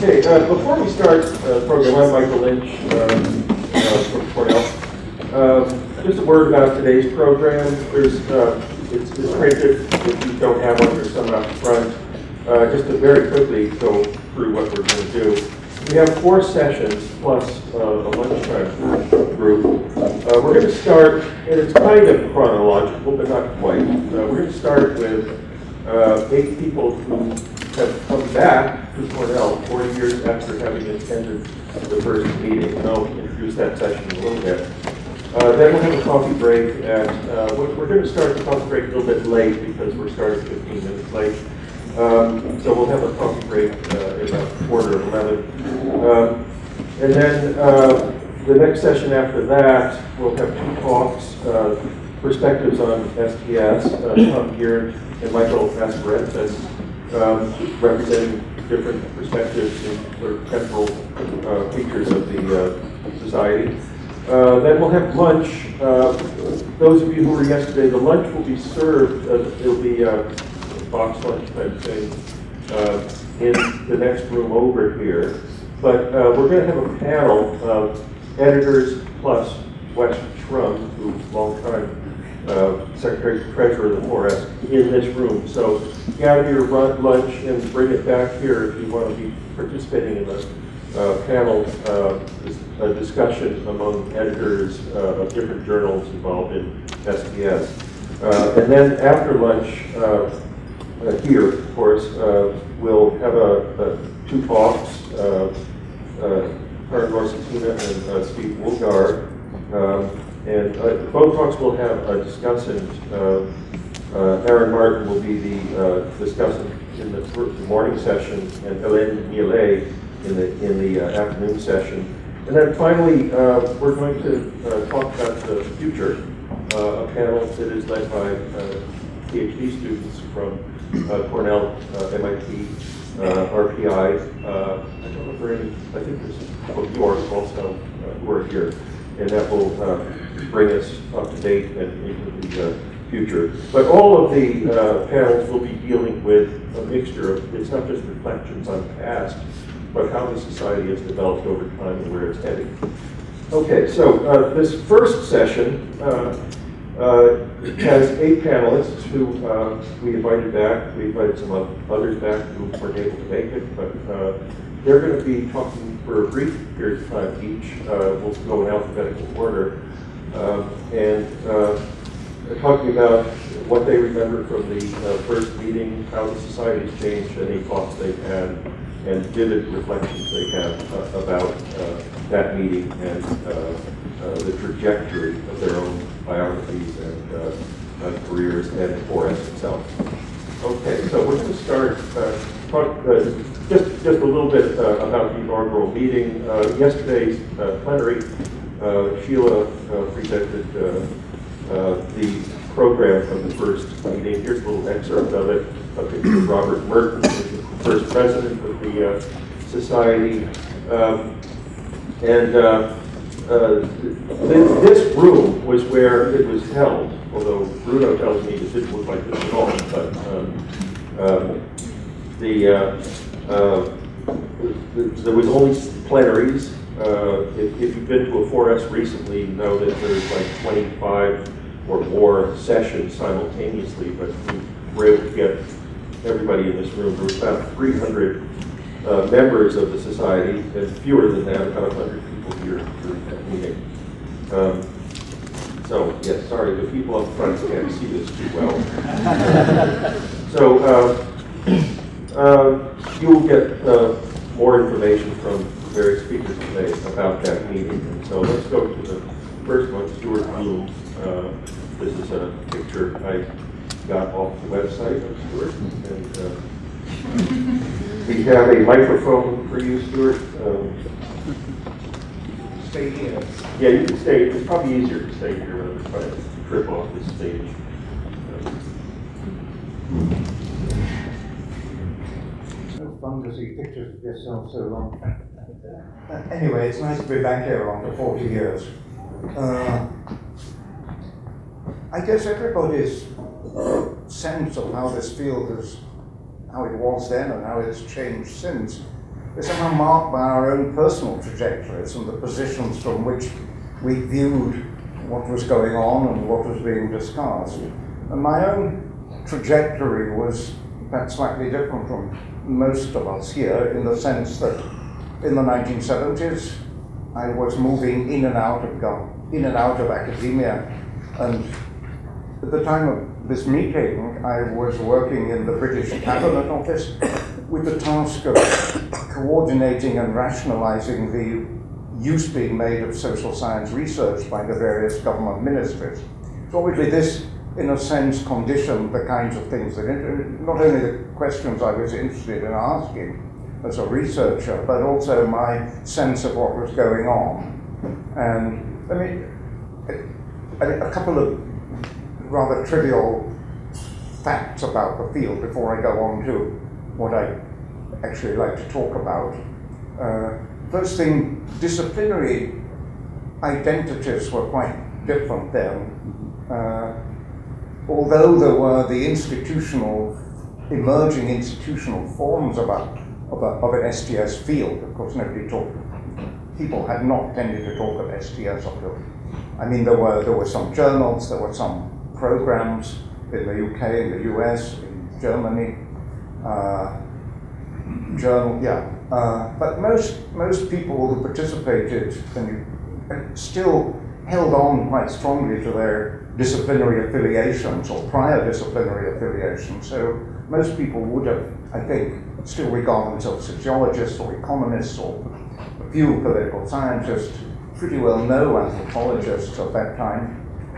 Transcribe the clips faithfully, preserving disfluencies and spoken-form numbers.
Okay, uh, before we start uh, the program, I'm Michael Lynch uh, uh, from Cornell. Um, just a word about today's program. There's, uh, it's, it's printed. If you don't have one, there's some out front. Uh, just to very quickly go through what we're going to do. We have four sessions plus uh, a lunchtime group. Uh, we're going to start, and it's kind of chronological, but not quite. Uh, we're going to start with uh, eight people who have come back to Cornell forty years after having attended the first meeting. And I'll introduce that session in a little bit. Uh, then we'll have a coffee break, and uh, we're, we're going to start the coffee break a little bit late because we're starting fifteen minutes late. Um, so we'll have a coffee break uh, at about quarter of eleven. Um, and then uh, the next session after that, we'll have two talks, uh, perspectives on S T S, uh, Tom Gearin and Michael Mascarenhas, um, representing different perspectives and sort of temporal uh, features of the uh, society. Uh, then we'll have lunch. Uh, those of you who were yesterday, the lunch will be served, uh, it'll be uh, box lunch type thing uh, in the next room over here. But uh, we're going to have a panel of editors plus Wes Schrum, who's long time uh, Secretary Treasurer of the four S, in this room. So gather your lunch and bring it back here if you want to be participating in the uh, panel uh, a discussion among editors uh, of different journals involved in S T S. Uh, and then after lunch, uh, uh, here, of course, uh, we'll have a, a two talks. Uh, uh, Karen Gorsatina and uh, Steve Woolgar. Um, and uh, both talks will have a discussant. Uh, uh, Aaron Martin will be the uh, discussant in the, the morning session, and Hélène Millet in the in the uh, afternoon session. And then finally, uh, we're going to uh, talk about the future. Uh, a panel that is led by uh, PhD students from uh, Cornell, uh, M I T, uh, R P I. Uh, I don't know if there are any, I think there's well, you are also uh, who are here, and that will uh, bring us up to date and into the uh, future. But all of the uh, panels will be dealing with a mixture of, it's not just reflections on the past, but how the society has developed over time and where it's heading. Okay, so uh, this first session uh, uh, has eight panelists who uh, we invited back. We invited some others back who weren't able to make it, but uh, they're going to be talking for a brief period of time each. Uh, we'll go in alphabetical order. Um, and uh, talking about what they remember from the uh, first meeting, how the society's changed, any thoughts they've had, and vivid reflections they have uh, about uh, that meeting and uh, uh, the trajectory of their own biographies and uh, uh, careers and four S itself. Okay, so we're going to start uh, talk, uh, just just a little bit uh, about the inaugural meeting. Uh, yesterday's uh, plenary, uh, Sheila uh, presented uh, uh, the program from the first meeting. Here's a little excerpt of it. A picture of Robert Merton, who's the first president of the uh, society. Um, and uh, uh, th this room was where it was held, although Bruno tells me it didn't look like this at all. But um, um, the, uh, uh, the there was only plenaries. Uh, if, if you've been to a four S recently, you know that there's like twenty-five or more sessions simultaneously, but we were able to get everybody in this room. There was about three hundred uh, members of the society, and fewer than that, about one hundred people here during that meeting. Um, so, yes, sorry, the people up front can't see this too well. so, uh, uh, you will get uh, more information from various speakers today about that meeting. And so let's go to the first one, Stuart Bloom. Uh, this is a picture I got off the website of Stuart. And uh, we have a microphone for you, Stuart. Um, Stay here. yeah, you can stay. It's probably easier to stay here rather than try to trip off this stage. So fun to see pictures of yourself so long. Anyway, it's nice to be back here after forty years. Uh, I guess everybody's sense of how this field is, how it was then and how it's changed since, is somehow marked by our own personal trajectories and the positions from which we viewed what was going on and what was being discussed. And my own trajectory was perhaps slightly different from most of us here, in the sense that in the nineteen seventies, I was moving in and out of gov- in and out of academia, and at the time of this meeting, I was working in the British Cabinet Office with the task of coordinating and rationalizing the use being made of social science research by the various government ministries. So obviously this, in a sense, conditioned the kinds of things that, not only the questions I was interested in asking as a researcher, but also my sense of what was going on. And I mean, a, a couple of rather trivial facts about the field before I go on to what I actually like to talk about. Uh, first thing, disciplinary identities were quite different then. Uh, although there were the institutional, emerging institutional forms of, a, of, a, of an S T S field, of course nobody talked, people had not tended to talk of S T S up till, I mean there were, there were some journals, there were some programs in the U K, in the U S, in Germany, uh, journal, yeah. Uh, but most most people who participated and, and still held on quite strongly to their disciplinary affiliations or prior disciplinary affiliations. So most people would have, I think, still regard themselves as sociologists or economists or a few political scientists, pretty well no anthropologists at that time.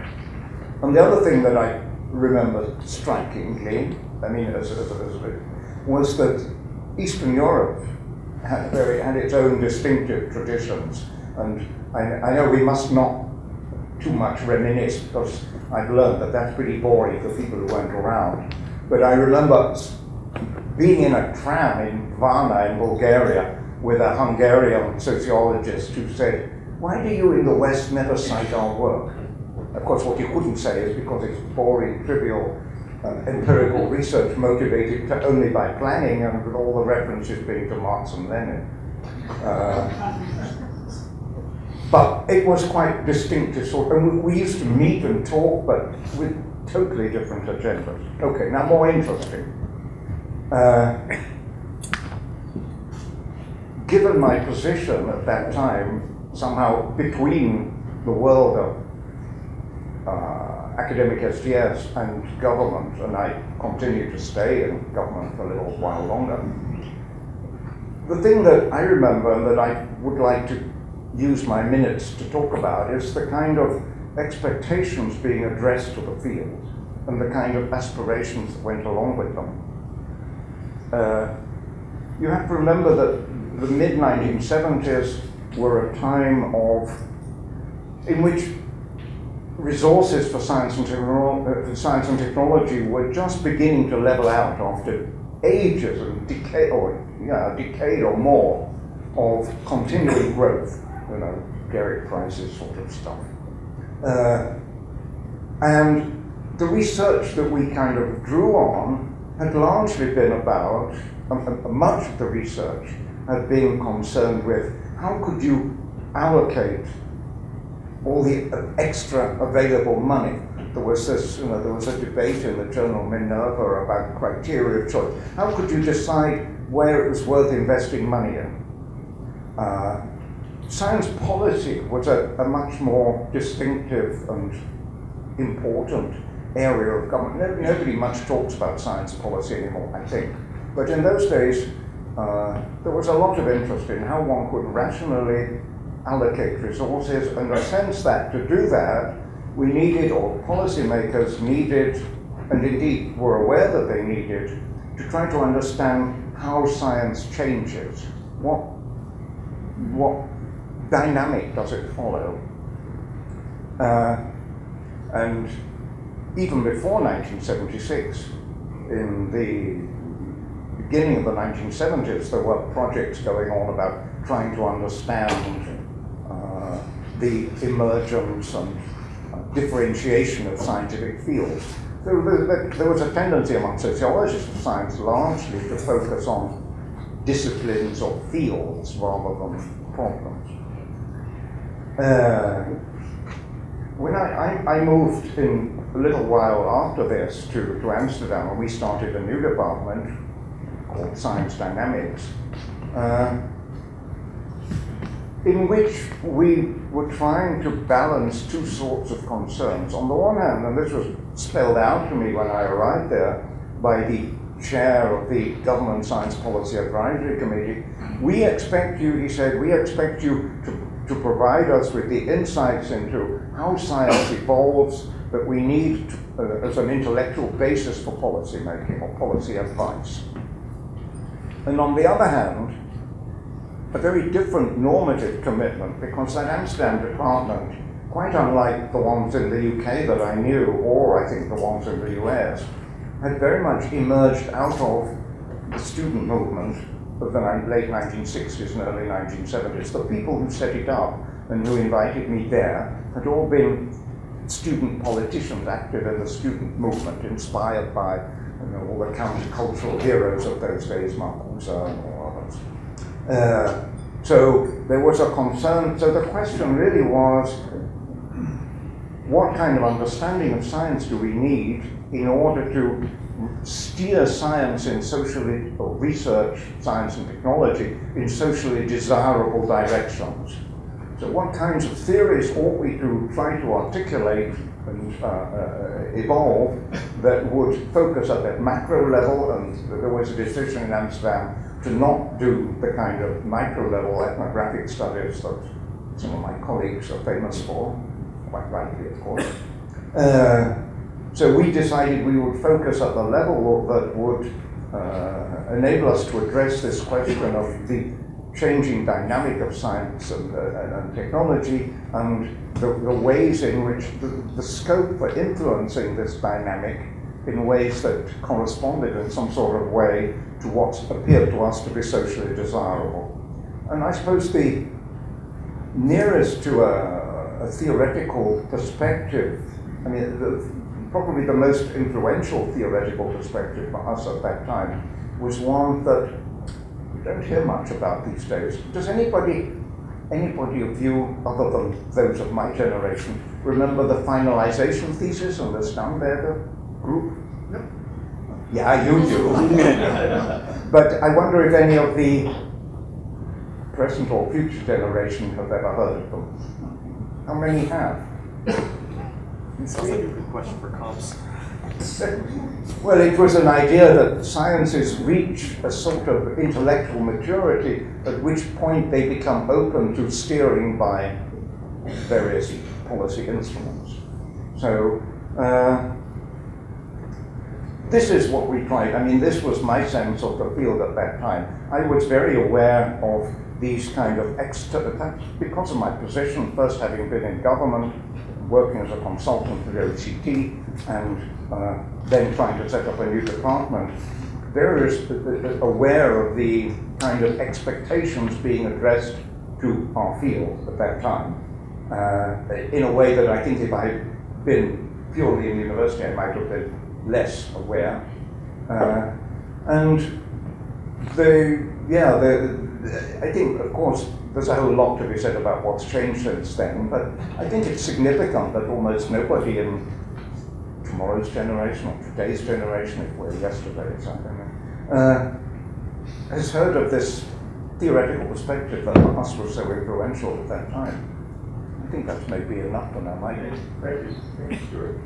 And the other thing that I remember strikingly, I mean, as, as, as a, was that Eastern Europe had, very, had its own distinctive traditions. And I, I know we must not too much reminisce, because I've learned that that's pretty boring for people who weren't around. But I remember being in a tram in Varna in Bulgaria with a Hungarian sociologist who said, "Why do you in the West never cite our work?" Of course, what you couldn't say is because it's boring, trivial, uh, empirical research motivated to only by planning and with all the references being to Marx and Lenin. Uh, but it was quite distinctive sort, and we, we used to meet and talk, but with totally different agendas. Okay, now more interesting. Uh, given my position at that time, somehow between the world of Uh, academic S T S and government, and I continue to stay in government for a little while longer. The thing that I remember and that I would like to use my minutes to talk about is the kind of expectations being addressed to the field and the kind of aspirations that went along with them. Uh, you have to remember that the mid nineteen seventies were a time of, in which resources for science and, technolo- uh, science and technology were just beginning to level out after ages and decade, or yeah, a decade or more of continuing growth, you know, Garrett prices sort of stuff. Uh, and the research that we kind of drew on had largely been about, um, much of the research had been concerned with how could you allocate all the extra available money. There was this, you know, there was a debate in the journal Minerva about criteria of choice. How could you decide where it was worth investing money in? Uh, science policy was a, a much more distinctive and important area of government. No, nobody much talks about science policy anymore, I think. But in those days, uh, there was a lot of interest in how one could rationally allocate resources, and a sense that to do that, we needed, or policymakers needed, and indeed were aware that they needed, to try to understand how science changes. What, what dynamic does it follow? Uh, and even before nineteen seventy-six, in the beginning of the nineteen seventies, there were projects going on about trying to understand the emergence and uh, differentiation of scientific fields. So there, there was a tendency among sociologists of science largely to focus on disciplines or fields rather than problems. Uh, when I, I, I moved in a little while after this to, to Amsterdam, and we started a new department called Science Dynamics, uh, in which we were trying to balance two sorts of concerns. On the one hand, and this was spelled out to me when I arrived there by the chair of the Government Science Policy Advisory Committee, we expect you, he said, we expect you to, to provide us with the insights into how science evolves that we need to, uh, as an intellectual basis for policy making or policy advice. And on the other hand, a very different normative commitment, because that Amsterdam department, quite unlike the ones in the U K that I knew, or I think the ones in the U S, had very much emerged out of the student movement of the late nineteen sixties and early nineteen seventies. The people who set it up and who invited me there had all been student politicians active in the student movement, inspired by you know, all the countercultural heroes of those days, Marcuse or others. Uh, so there was a concern, so the question really was, what kind of understanding of science do we need in order to steer science in socially, or research science and technology in socially desirable directions? So what kinds of theories ought we to try to articulate and uh, uh, evolve that would focus at that macro level? And there was a decision in Amsterdam to not do the kind of micro level ethnographic studies that some of my colleagues are famous for, quite rightly of course. Uh, so we decided we would focus at the level that would uh, enable us to address this question of the changing dynamic of science and, uh, and, and technology, and the, the ways in which the, the scope for influencing this dynamic in ways that corresponded in some sort of way to what appeared to us to be socially desirable. And I suppose the nearest to a, a theoretical perspective, I mean, the, probably the most influential theoretical perspective for us at that time was one that we don't hear much about these days. Does anybody, anybody of you other than those of my generation, remember the finalization thesis on the Sternberger group? No. Yeah, you do. But I wonder if any of the present or future generation have ever heard of them. How many have? Sounds like a good question for comps. Well, it was an idea that sciences reach a sort of intellectual maturity, at which point they become open to steering by various policy instruments. So, uh, this is what we tried. I mean, this was my sense of the field at that time. I was very aware of these kind of external, because of my position, first having been in government, working as a consultant for the O C T, and uh, then trying to set up a new department, very aware of the kind of expectations being addressed to our field at that time, uh, in a way that I think if I had been purely in university, I might have been less aware. Uh, and the, yeah, the, I think, of course, there's a whole lot to be said about what's changed since then, but I think it's significant that almost nobody in tomorrow's generation or today's generation, if we're yesterday's, I don't know, uh, has heard of this theoretical perspective that us was so influential at that time. I think that's maybe enough for now, might it? Thank you. Thank you, Stuart.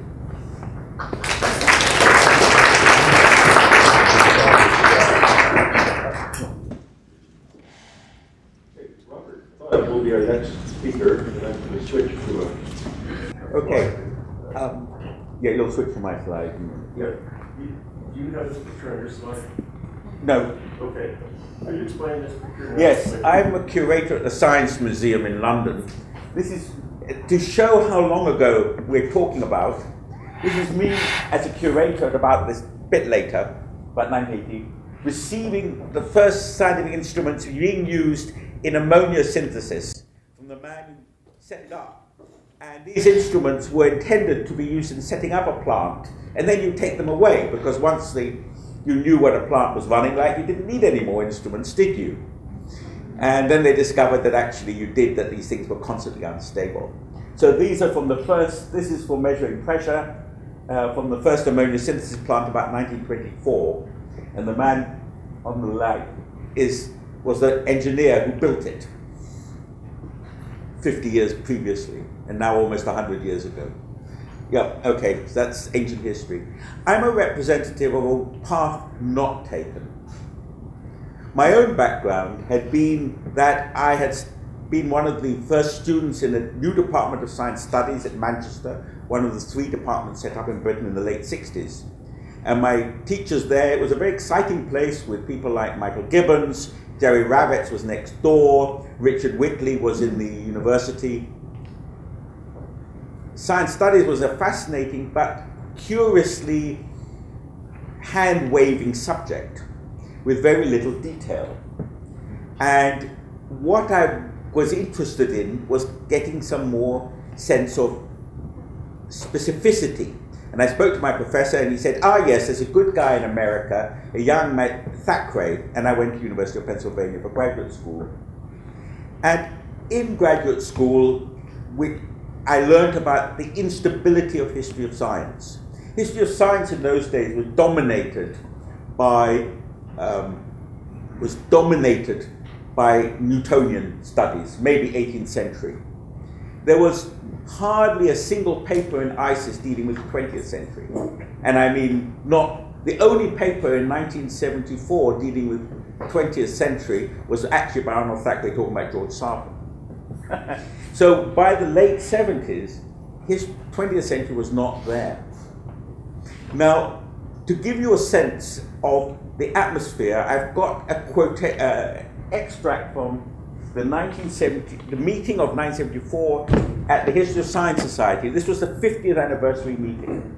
That will be our next speaker, and then we switch to a... Okay. Um, yeah, you'll switch to my slide. Yeah. Do you have this picture on your slide? No. Okay. Could you explain this picture? Yes, I'm a curator at the Science Museum in London. This is to show how long ago we're talking about. This is me as a curator at about this bit later, about nineteen eighty, receiving the first scientific instruments being used in ammonia synthesis from the man who set it up. And these instruments were intended to be used in setting up a plant, and then you take them away, because once the, you knew what a plant was running like, you didn't need any more instruments, did you? And then they discovered that actually you did, that these things were constantly unstable. So these are from the first, this is for measuring pressure, uh, from the first ammonia synthesis plant about nineteen twenty-four. And the man on the right is, was the engineer who built it fifty years previously, and now almost one hundred years ago. Yeah, okay, so that's ancient history. I'm a representative of a path not taken. My own background had been that I had been one of the first students in a new Department of Science Studies at Manchester, one of the three departments set up in Britain in the late sixties. And my teachers there, it was a very exciting place with people like Michael Gibbons, Jerry Ravitz was next door, Richard Whitley was in the university. Science studies was a fascinating but curiously hand-waving subject with very little detail. And what I was interested in was getting some more sense of specificity. And I spoke to my professor and he said, ah yes, there's a good guy in America, a young man, Thackeray, and I went to the University of Pennsylvania for graduate school. And in graduate school, we, I learned about the instability of history of science. History of science in those days was dominated by, um, was dominated by Newtonian studies, maybe eighteenth century. There was hardly a single paper in ISIS dealing with the twentieth century. And I mean, not the only paper in nineteen seventy-four dealing with the twentieth century was actually by Arnold Thackeray talking about George Sardin. So by the late seventies, his twentieth century was not there. Now, to give you a sense of the atmosphere, I've got a quote, uh, extract from the nineteen seventy, the meeting of nineteen seventy-four at the History of Science Society. This was the fiftieth anniversary meeting,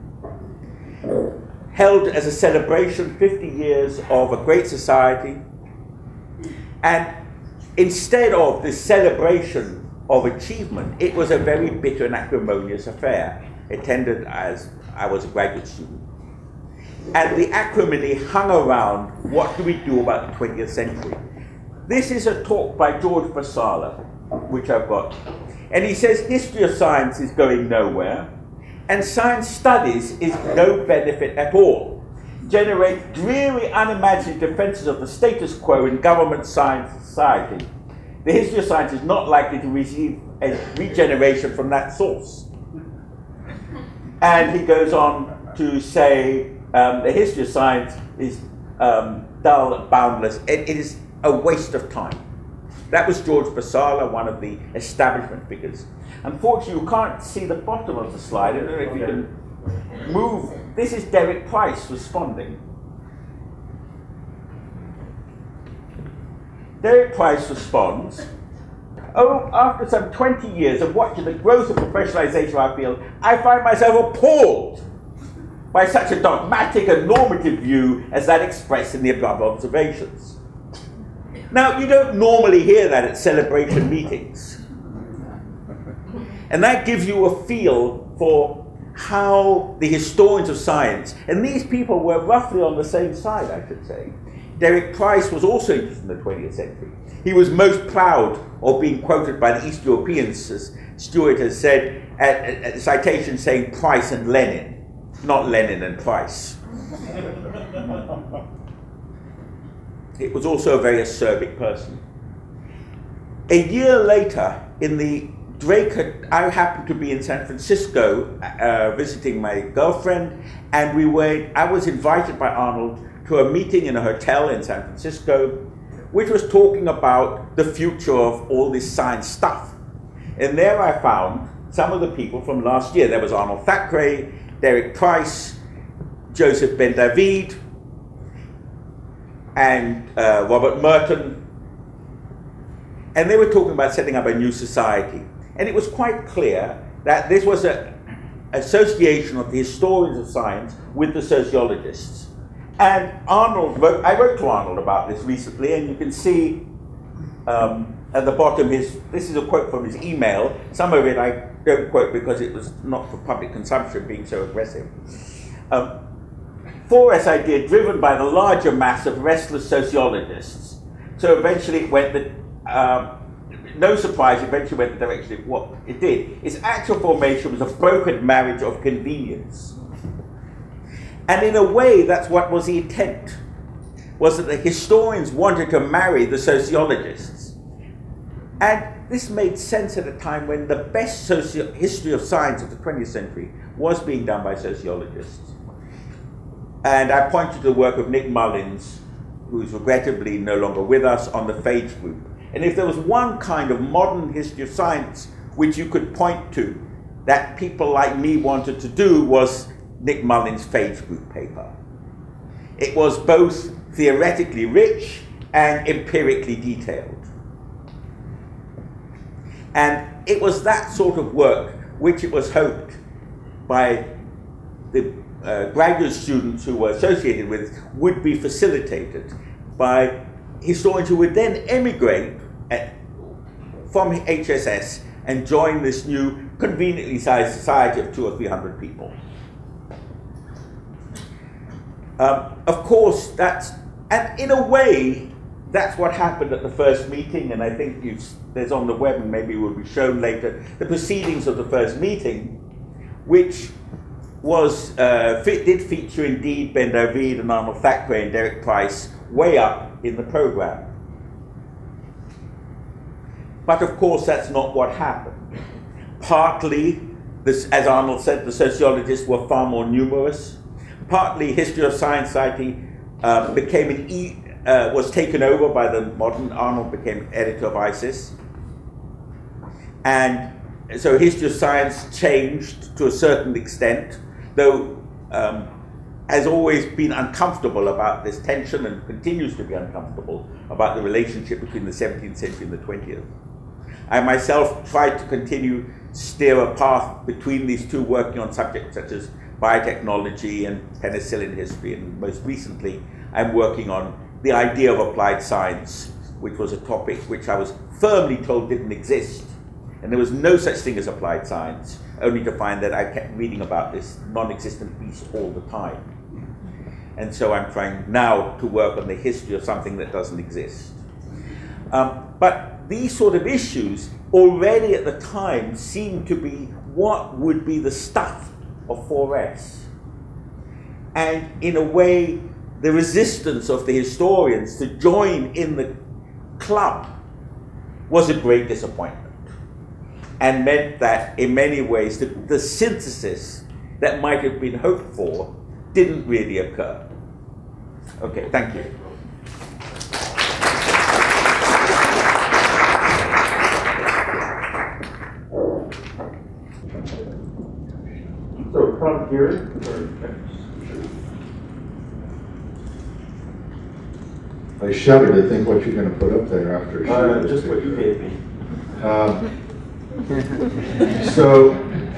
held as a celebration, fifty years of a great society. And instead of this celebration of achievement, it was a very bitter and acrimonious affair, attended as I was a graduate student. And the acrimony hung around, what do we do about the twentieth century? This is a talk by George Vasala, which I've got. And he says history of science is going nowhere, and science studies is no benefit at all. Generate dreary, unimagined defenses of the status quo in government science society. The history of science is not likely to receive a regeneration from that source. And he goes on to say um, the history of science is um, dull, boundless. It, it is a waste of time. That was George Vasala, one of the establishment figures. Unfortunately, you can't see the bottom of the slide. I don't know if you can move. This is Derek Price responding. Derek Price responds, oh, after some twenty years of watching the growth and professionalization of our field, I find myself appalled by such a dogmatic and normative view as that expressed in the above observations. Now, you don't normally hear that at celebration meetings. And that gives you a feel for how the historians of science, and these people were roughly on the same side, I should say. Derek Price was also interested in the twentieth century. He was most proud of being quoted by the East Europeans, as Stewart has said, at, at a citation saying Price and Lenin, not Lenin and Price. It was also a very acerbic person. A year later, in the Drake, I happened to be in San Francisco uh, visiting my girlfriend, and we were, I was invited by Arnold to a meeting in a hotel in San Francisco, which was talking about the future of all this science stuff. And there I found some of the people from last year. There was Arnold Thackeray, Derek Price, Joseph Ben David, and uh, Robert Merton. And they were talking about setting up a new society. And it was quite clear that this was an association of the historians of science with the sociologists. And Arnold wrote, I wrote to Arnold about this recently, and you can see um, at the bottom his, this is a quote from his email. Some of it I don't quote because it was not for public consumption, being so aggressive. Um, four S idea driven by the larger mass of restless sociologists. So eventually it went the, um, no surprise, eventually went the direction of what it did. Its actual formation was a brokered marriage of convenience. And in a way, that's what was the intent, was that the historians wanted to marry the sociologists. And this made sense at a time when the best socio- history of science of the twentieth century was being done by sociologists. And I point to the work of Nick Mullins, who is regrettably no longer with us, on the phage group. And if there was one kind of modern history of science which you could point to that people like me wanted to do, was Nick Mullins' phage group paper. It was both theoretically rich and empirically detailed. And it was that sort of work which it was hoped by the uh, graduate students who were associated with would be facilitated by historians who would then emigrate at, from H S S and join this new conveniently sized society of two or three hundred people. Um, of course, that's, and in a way, that's what happened at the first meeting, and I think you've, there's on the web, and maybe will be shown later, the proceedings of the first meeting, which was, uh, fit, did feature indeed Ben David and Arnold Thackeray and Derek Price way up in the program. But of course, that's not what happened. Partly, this, as Arnold said, the sociologists were far more numerous. Partly, History of Science Society uh, became an e uh, was taken over by the modern. Arnold became editor of ISIS, and so History of Science changed to a certain extent, though um, has always been uncomfortable about this tension and continues to be uncomfortable about the relationship between the seventeenth century and the twentieth. I myself tried to continue steer a path between these two, working on subjects such as biotechnology and penicillin history, and most recently I'm working on the idea of applied science, which was a topic which I was firmly told didn't exist, and there was no such thing as applied science, only to find that I kept reading about this non-existent beast all the time. And so I'm trying now to work on the history of something that doesn't exist. Um, but these sort of issues already at the time seemed to be what would be the stuff of four S. And in a way, the resistance of the historians to join in the club was a great disappointment, and meant that in many ways the, the synthesis that might have been hoped for didn't really occur. Okay, thank you. So, Tom Geary, or I shudder to think what you're going to put up there after. uh, just what you gave me. Um, so,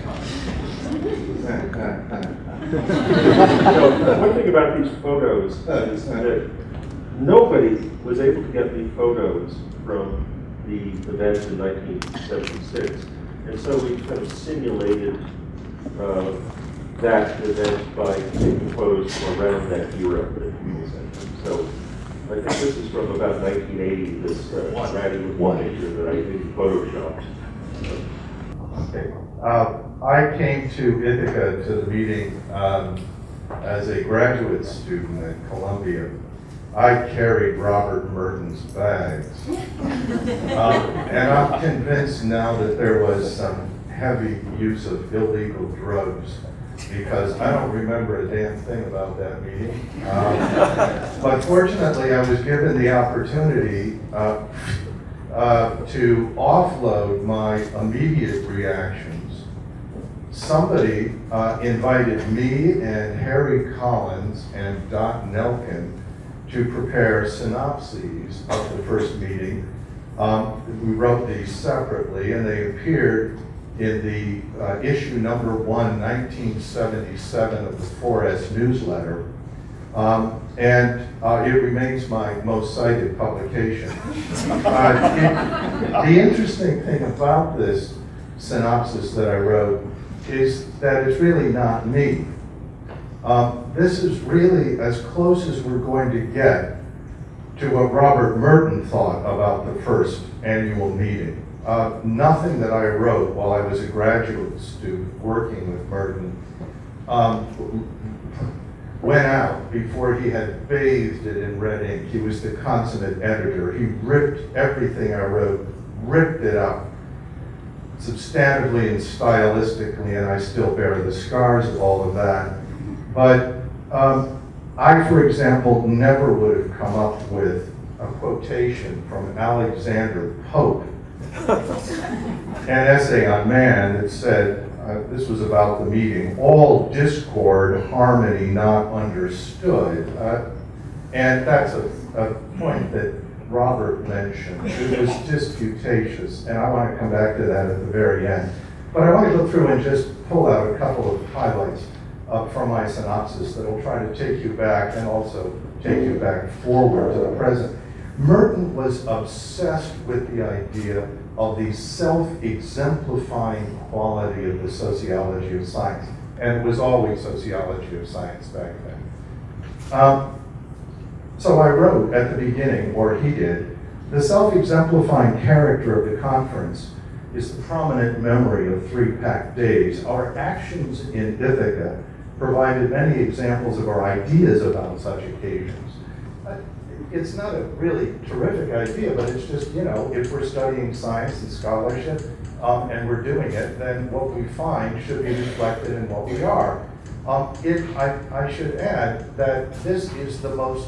So, one thing about these photos is that nobody was able to get the photos from the event in nineteen seventy-six, and so we kind of simulated uh, that event by taking photos from around that era. So I think this is from about nineteen eighty, this uh, ratty with one picture that I did photoshopped. Okay. uh, I came to Ithaca to the meeting um, as a graduate student at Columbia. I carried Robert Merton's bags. Um, and I'm convinced now that there was some heavy use of illegal drugs, because I don't remember a damn thing about that meeting. Um, but fortunately, I was given the opportunity uh, uh, to offload my immediate reactions. Somebody uh, invited me and Harry Collins and Doc Nelkin to prepare synopses of the first meeting. Um, we wrote these separately, and they appeared in the uh, issue number one, nineteen seventy-seven of the four S newsletter. Um, and uh, it remains my most cited publication. Uh, it, the interesting thing about this synopsis that I wrote is that it's really not me. Um, this is really as close as we're going to get to what Robert Merton thought about the first annual meeting. Uh, nothing that I wrote while I was a graduate student working with Merton um, went out before he had bathed it in red ink. He was the consummate editor. He ripped everything I wrote, ripped it up substantively and stylistically, and I still bear the scars of all of that. But um, I, for example, never would have come up with a quotation from Alexander Pope, an essay on man that said, uh, this was about the meeting, all discord, harmony not understood. Uh, and that's a, a point that Robert mentioned. It was disputatious, and I want to come back to that at the very end. But I want to go through and just pull out a couple of highlights uh, from my synopsis that will try to take you back and also take you back forward to the present. Merton was obsessed with the idea of the self-exemplifying quality of the sociology of science, and it was always sociology of science back then. Um, so I wrote at the beginning, or he did, the self-exemplifying character of the conference is the prominent memory of three packed days. Our actions in Ithaca provided many examples of our ideas about such occasions. Uh, It's not a really terrific idea, but it's just, you know, if we're studying science and scholarship um, and we're doing it, then what we find should be reflected in what we are. Um, it, I, I should add that this is the most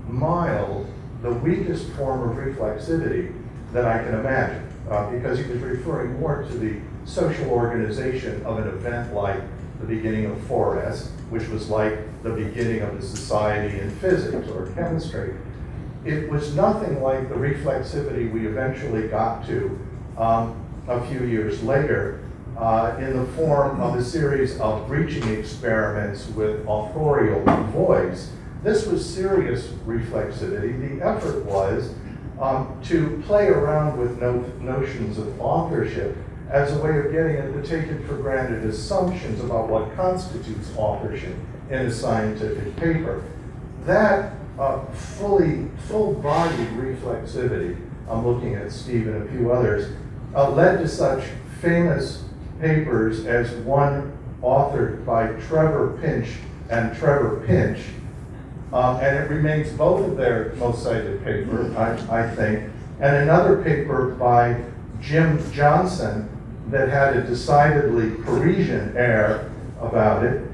mild, the weakest form of reflexivity that I can imagine, uh, because he was referring more to the social organization of an event like the beginning of four S, which was like the beginning of the society in physics or chemistry. It was nothing like the reflexivity we eventually got to um, a few years later uh, in the form of a series of breaching experiments with authorial voice. This was serious reflexivity. The effort was um, to play around with no notions of authorship as a way of getting it to take it for granted assumptions about what constitutes authorship in a scientific paper. That uh, fully, full-bodied reflexivity, I'm looking at Steve and a few others, uh, led to such famous papers as one authored by Trevor Pinch and Trevor Pinch, uh, and it remains both of their most cited paper, I, I think, and another paper by Jim Johnson that had a decidedly Parisian air about it.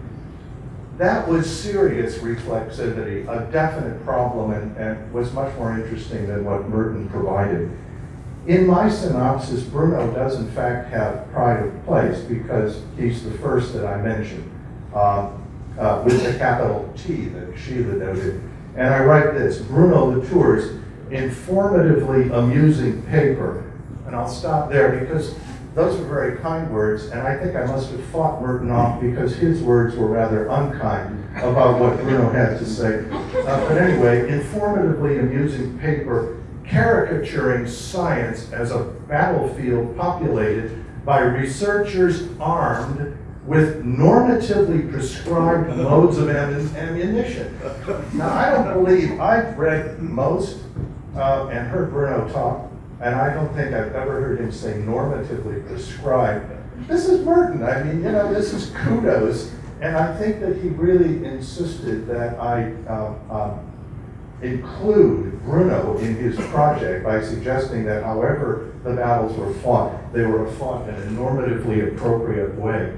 That was serious reflexivity, a definite problem, and, and was much more interesting than what Merton provided. In my synopsis, Bruno does in fact have pride of place because he's the first that I mentioned, um, uh, with the capital T that Sheila noted. And I write this: Bruno Latour's informatively amusing paper. And I'll stop there because those were very kind words, and I think I must have fought Merton off because his words were rather unkind about what Bruno had to say. Uh, but anyway, informatively amusing paper caricaturing science as a battlefield populated by researchers armed with normatively prescribed modes of am- ammunition. Now, I don't believe I've read most uh, and heard Bruno talk, and I don't think I've ever heard him say normatively prescribed. This is Merton. I mean, you know, this is kudos. And I think that he really insisted that I uh, uh, include Bruno in his project by suggesting that however the battles were fought, they were fought in a normatively appropriate way.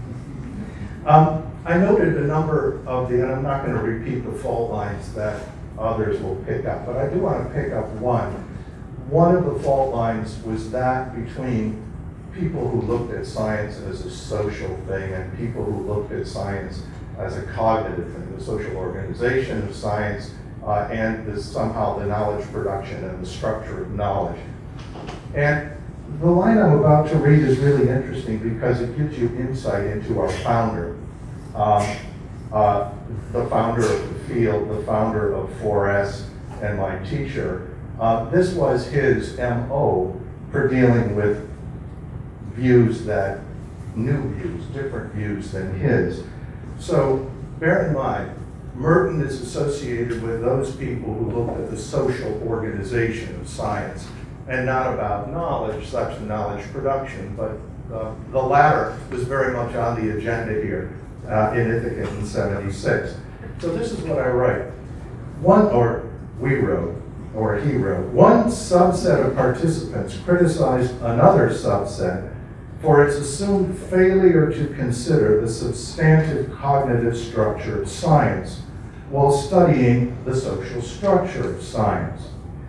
Um, I noted a number of the, and I'm not going to repeat the fault lines that others will pick up, but I do want to pick up one. One of the fault lines was that between people who looked at science as a social thing and people who looked at science as a cognitive thing, the social organization of science, uh, and the, somehow the knowledge production and the structure of knowledge. And the line I'm about to read is really interesting because it gives you insight into our founder, um, uh, the founder of the field, the founder of four S, and my teacher. Uh, this was his M O for dealing with views that, new views, different views than his. So bear in mind, Merton is associated with those people who looked at the social organization of science and not about knowledge, such as knowledge production, but uh, the latter was very much on the agenda here uh, in Ithaca in seventy-six. So this is what I write. One, or we wrote, or he wrote, one subset of participants criticized another subset for its assumed failure to consider the substantive cognitive structure of science while studying the social structure of science.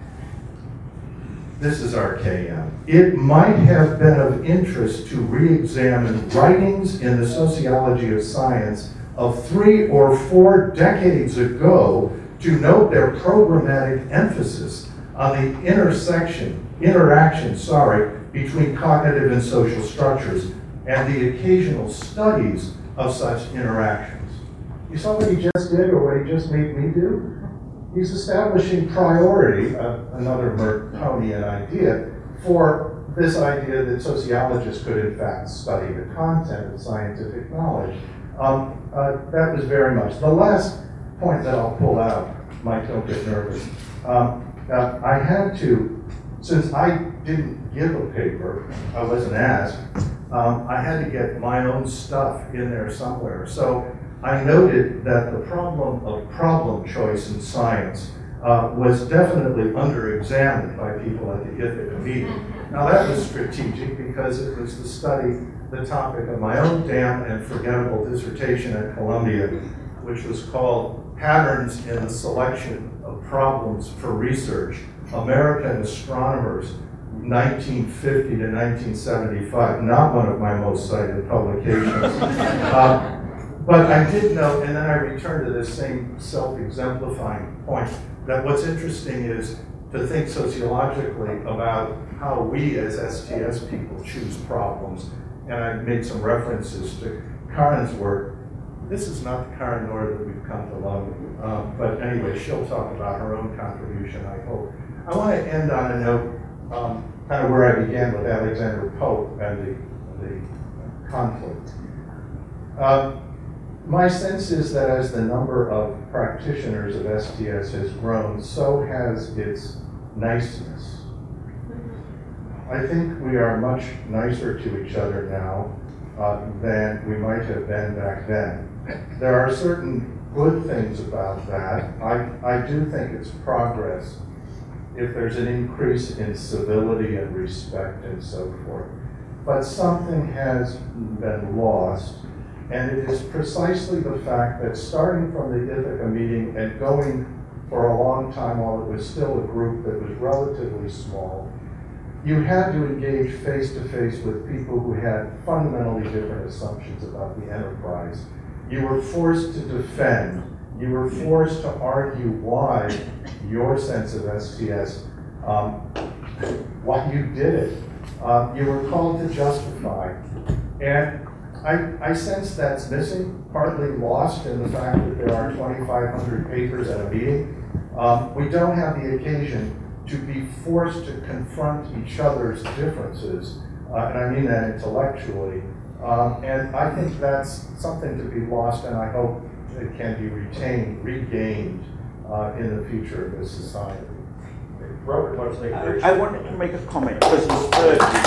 This is R K M. It might have been of interest to re-examine writings in the sociology of science of three or four decades ago to note their programmatic emphasis on the intersection, interaction, sorry, between cognitive and social structures and the occasional studies of such interactions. You saw what he just did or what he just made me do? He's establishing priority, uh, another Mertonian idea, for this idea that sociologists could in fact study the content of scientific knowledge. Um, uh, that was very much. The last point that I'll pull out, Mike, don't get nervous. Um, uh, I had to, since I didn't give a paper, I wasn't asked, um, I had to get my own stuff in there somewhere. So I noted that the problem of problem choice in science uh, was definitely under-examined by people at the Ithaca meeting. Now that was strategic because it was to study the topic of my own damn and forgettable dissertation at Columbia, which was called Patterns in the Selection of Problems for Research, American Astronomers, nineteen fifty to nineteen seventy-five, not one of my most cited publications. uh, but I did note, and then I returned to this same self-exemplifying point, that what's interesting is to think sociologically about how we as S T S people choose problems. And I made some references to Karin's work. This is not the Karin Nord that we've come to love. Um, but anyway, she'll talk about her own contribution, I hope. I want to end on a note, um, kind of where I began with Alexander Pope and the, the conflict. Uh, my sense is that as the number of practitioners of S T S has grown, so has its niceness. I think we are much nicer to each other now uh, than we might have been back then. There are certain good things about that. I, I do think it's progress if there's an increase in civility and respect and so forth. But something has been lost, and it is precisely the fact that starting from the Ithaca meeting and going for a long time while it was still a group that was relatively small, you had to engage face-to-face with people who had fundamentally different assumptions about the enterprise. You were forced to defend. You were forced to argue why your sense of S T S, um, why you did it. Uh, you were called to justify. And I, I sense that's missing, partly lost in the fact that there are twenty-five hundred papers at a meeting. Um, we don't have the occasion to be forced to confront each other's differences, uh, and I mean that intellectually. Um, and I think that's something to be lost, and I hope it can be retained, regained uh, in the future of this society. Robert wants to make a very I wanted to make a comment because you spurred me.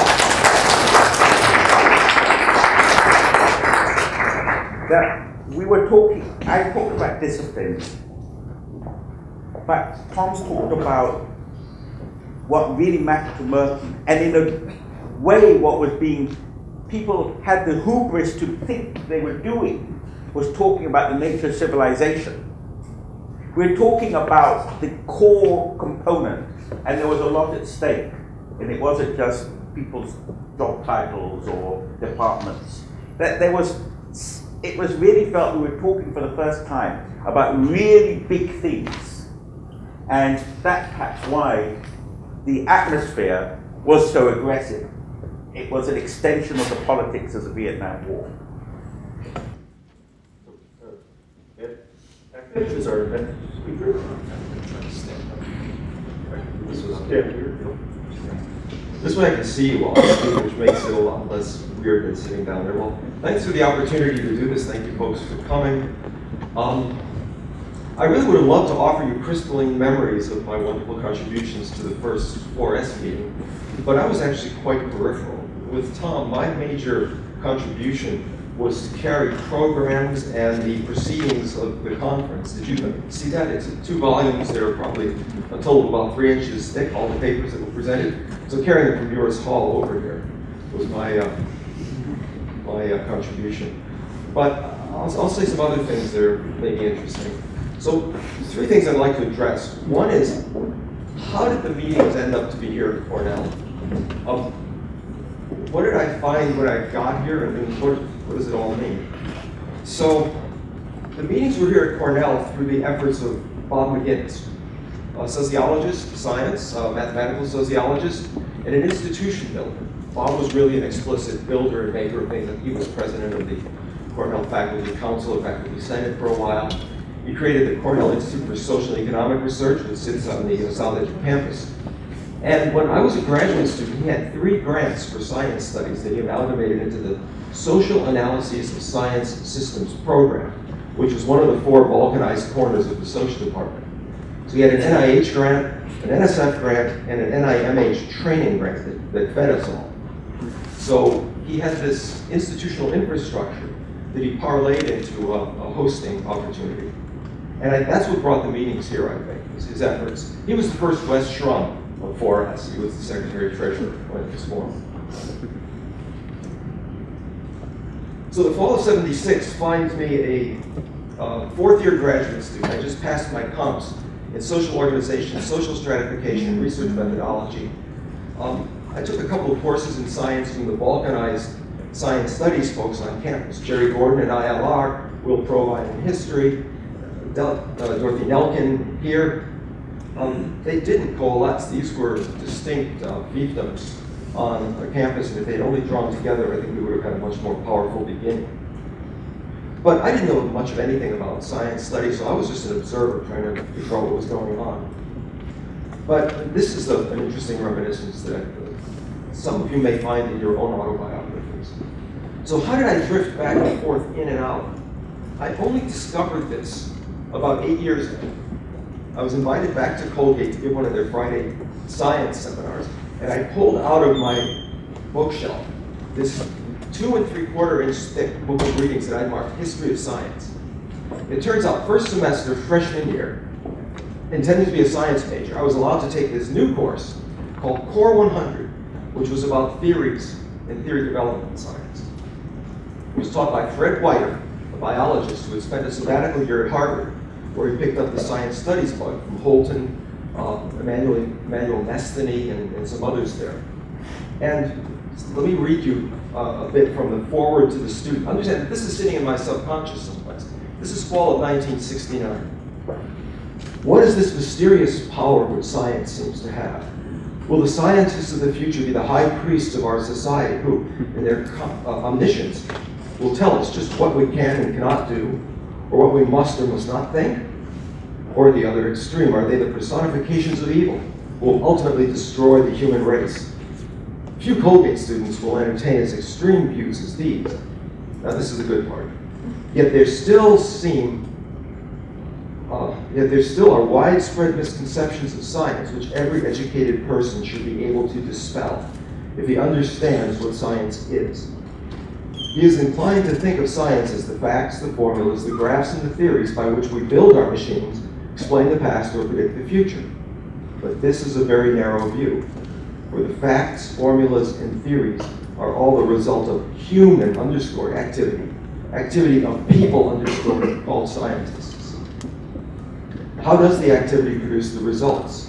That we were talking, I talked about discipline, but Tom's talked about what really mattered to Merton, and in a way what was being, people had the hubris to think they were doing was talking about the nature of civilization. We're talking about the core component, and there was a lot at stake, and it wasn't just people's job titles or departments. That there was, it was really felt we were talking for the first time about really big things, and that's perhaps why the atmosphere was so aggressive. It was an extension of the politics of the Vietnam War. This is our next speaker. This was Stand here. This way I can see you all, which makes it a lot less weird than sitting down there. Well, thanks for the opportunity to do this. Thank you folks for coming. Um, I really would have loved to offer you crystalline memories of my wonderful contributions to the first four S meeting, but I was actually quite peripheral. With Tom, my major contribution was to carry programs and the proceedings of the conference. Did you see that? It's two volumes. They're probably a total of about three inches thick, all the papers that were presented. So carrying them from yours hall over here was my, uh, my uh, contribution. But I'll, I'll say some other things that are maybe interesting. So three things I'd like to address. One is, how did the meetings end up to be here at Cornell? Um, what did I find when I got here, and what, what does it all mean? So the meetings were here at Cornell through the efforts of Bob McGinnis, a sociologist, science, a mathematical sociologist, and an institution builder. Bob was really an explicit builder and maker of things. He was president of the Cornell Faculty Council and Faculty Senate for a while. He created the Cornell Institute for Social and Economic Research, which sits on the South Edge campus. And when I was a graduate student, he had three grants for science studies that he amalgamated into the Social Analyses of Science Systems program, which was one of the four balkanized corners of the social department. So he had an N I H grant, an N S F grant, and an N I M H training grant that, that fed us all. So he had this institutional infrastructure that he parlayed into a, a hosting opportunity. And I, that's what brought the meetings here, I think, was his efforts. He was the first Wes Schrum of four S. He was the Secretary-Treasurer when it was formed. So the fall of seventy-six finds me a uh, fourth-year graduate student. I just passed my comps in social organization, social stratification, research methodology. Um, I took a couple of courses in science from the balkanized science studies folks on campus. Jerry Gordon in I L R, Will Provine in history, Del uh, Dorothy Nelkin here. Um, they didn't coalesce. These were distinct uh, fiefdoms on a campus, and if they'd only drawn together, I think we would have had a much more powerful beginning. But I didn't know much of anything about science studies, so I was just an observer trying to figure out what was going on. But this is a, an interesting reminiscence that uh, some of you may find in your own autobiographies. So how did I drift back and forth, in and out? I only discovered this about eight years ago. I was invited back to Colgate to give one of their Friday science seminars, and I pulled out of my bookshelf this two and three quarter inch thick book of readings that I marked History of Science. It turns out first semester, freshman year, intending to be a science major, I was allowed to take this new course called Core one hundred, which was about theories and theory development in science. It was taught by Fred Whiter, a biologist who had spent a sabbatical year at Harvard, where he picked up the science studies bug from Holton, uh, Emmanuel, Emmanuel Mestany, and, and some others there. And let me read you uh, a bit from the foreword to the student. Understand that this is sitting in my subconscious someplace. This is fall of nineteen sixty-nine. What is this mysterious power which science seems to have? Will the scientists of the future be the high priests of our society who, in their uh, omniscience, will tell us just what we can and cannot do, or what we must or must not think? Or the other extreme, are they the personifications of evil who will ultimately destroy the human race? Few Colgate students will entertain as extreme views as these. Now this is a good part. Yet there still seem, uh, yet there still are widespread misconceptions of science which every educated person should be able to dispel if he understands what science is. He is inclined to think of science as the facts, the formulas, the graphs, and the theories by which we build our machines, explain the past, or predict the future. But this is a very narrow view, where the facts, formulas, and theories are all the result of human underscored activity, activity of people underscored called scientists. How does the activity produce the results?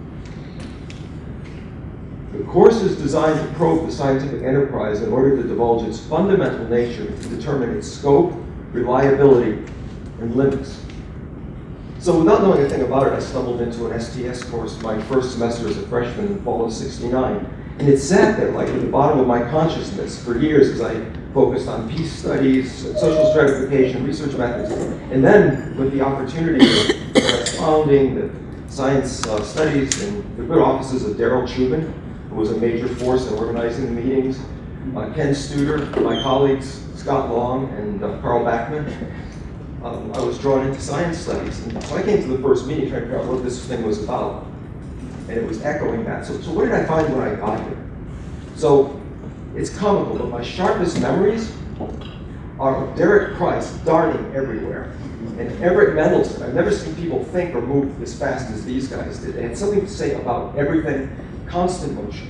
The course is designed to probe the scientific enterprise in order to divulge its fundamental nature, to determine its scope, reliability, and limits. So without knowing anything about it, I stumbled into an S T S course my first semester as a freshman in the fall of sixty-nine. And it sat there like at the bottom of my consciousness for years as I focused on peace studies, social stratification, research methods. And then with the opportunity of expounding the science uh, studies in the good offices of Daryl Chubin, who was a major force in organizing the meetings, uh, Ken Studer, my colleagues Scott Long and uh, Carl Backman, um, I was drawn into science studies. And so I came to the first meeting trying to figure out what this thing was about. And it was echoing that. So, so what did I find when I got here? So it's comical, but my sharpest memories are of Derek Price darting everywhere. And Everett Mendelsohn. I've never seen people think or move as fast as these guys did. They had something to say about everything, constant motion.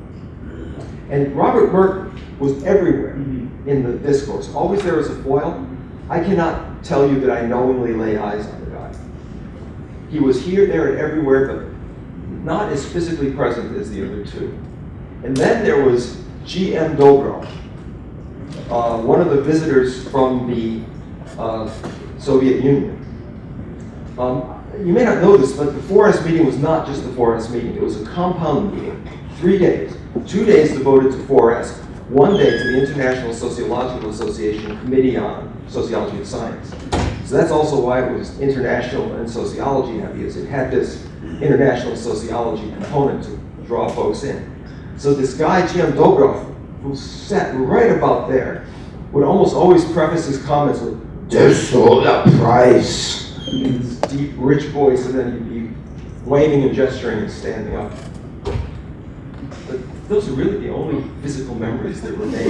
And Robert Merton was everywhere in the discourse, always there as a foil. I cannot tell you that I knowingly laid eyes on the guy. He was here, there, and everywhere, but not as physically present as the other two. And then there was G M Dobrov, uh, one of the visitors from the uh, Soviet Union. Um, you may not know this, but the four S meeting was not just the four S meeting. It was a compound meeting, three days. Two days devoted to four S, one day to the International Sociological Association Committee on Sociology and Science. So that's also why it was international and sociology heavy, as it had this international sociology component to draw folks in. So this guy, G M Dobrov, who sat right about there, would almost always preface his comments with, "This all the price," in this deep, rich voice, and then he'd be waving and gesturing and standing up. But those are really the only physical memories that remain.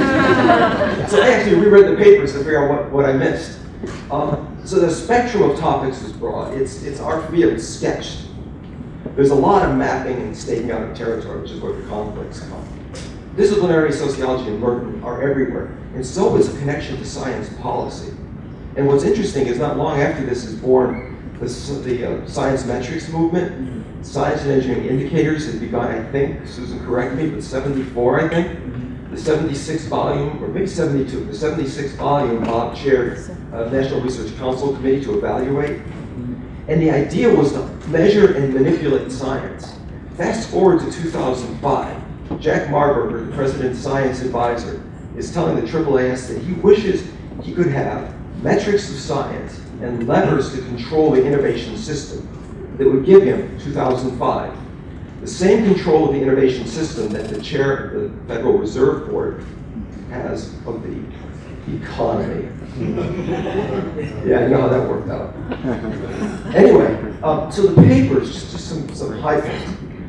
So I actually reread the papers to figure out what, what I missed. Um, so the spectrum of topics is broad. It's, it's art field, it's sketched. There's a lot of mapping and staking out of territory, which is where the conflicts come. Disciplinary sociology and Merton are everywhere, and so is a connection to science policy. And what's interesting is not long after this is born the, the uh, science metrics movement. Science and engineering indicators had begun, I think, Susan correct me, but seventy-four, I think. The seventy-six volume, or maybe seventy-two, the seventy-six volume Bob chaired uh, National Research Council Committee to evaluate. And the idea was to measure and manipulate science. Fast forward to two thousand five, Jack Marburger, the president's science advisor, is telling the triple A S that he wishes he could have metrics of science and levers to control the innovation system that would give him, two thousand five, the same control of the innovation system that the chair of the Federal Reserve Board has of the economy. Yeah, you know how that worked out. Anyway, um, so the papers, just, just some, some high points.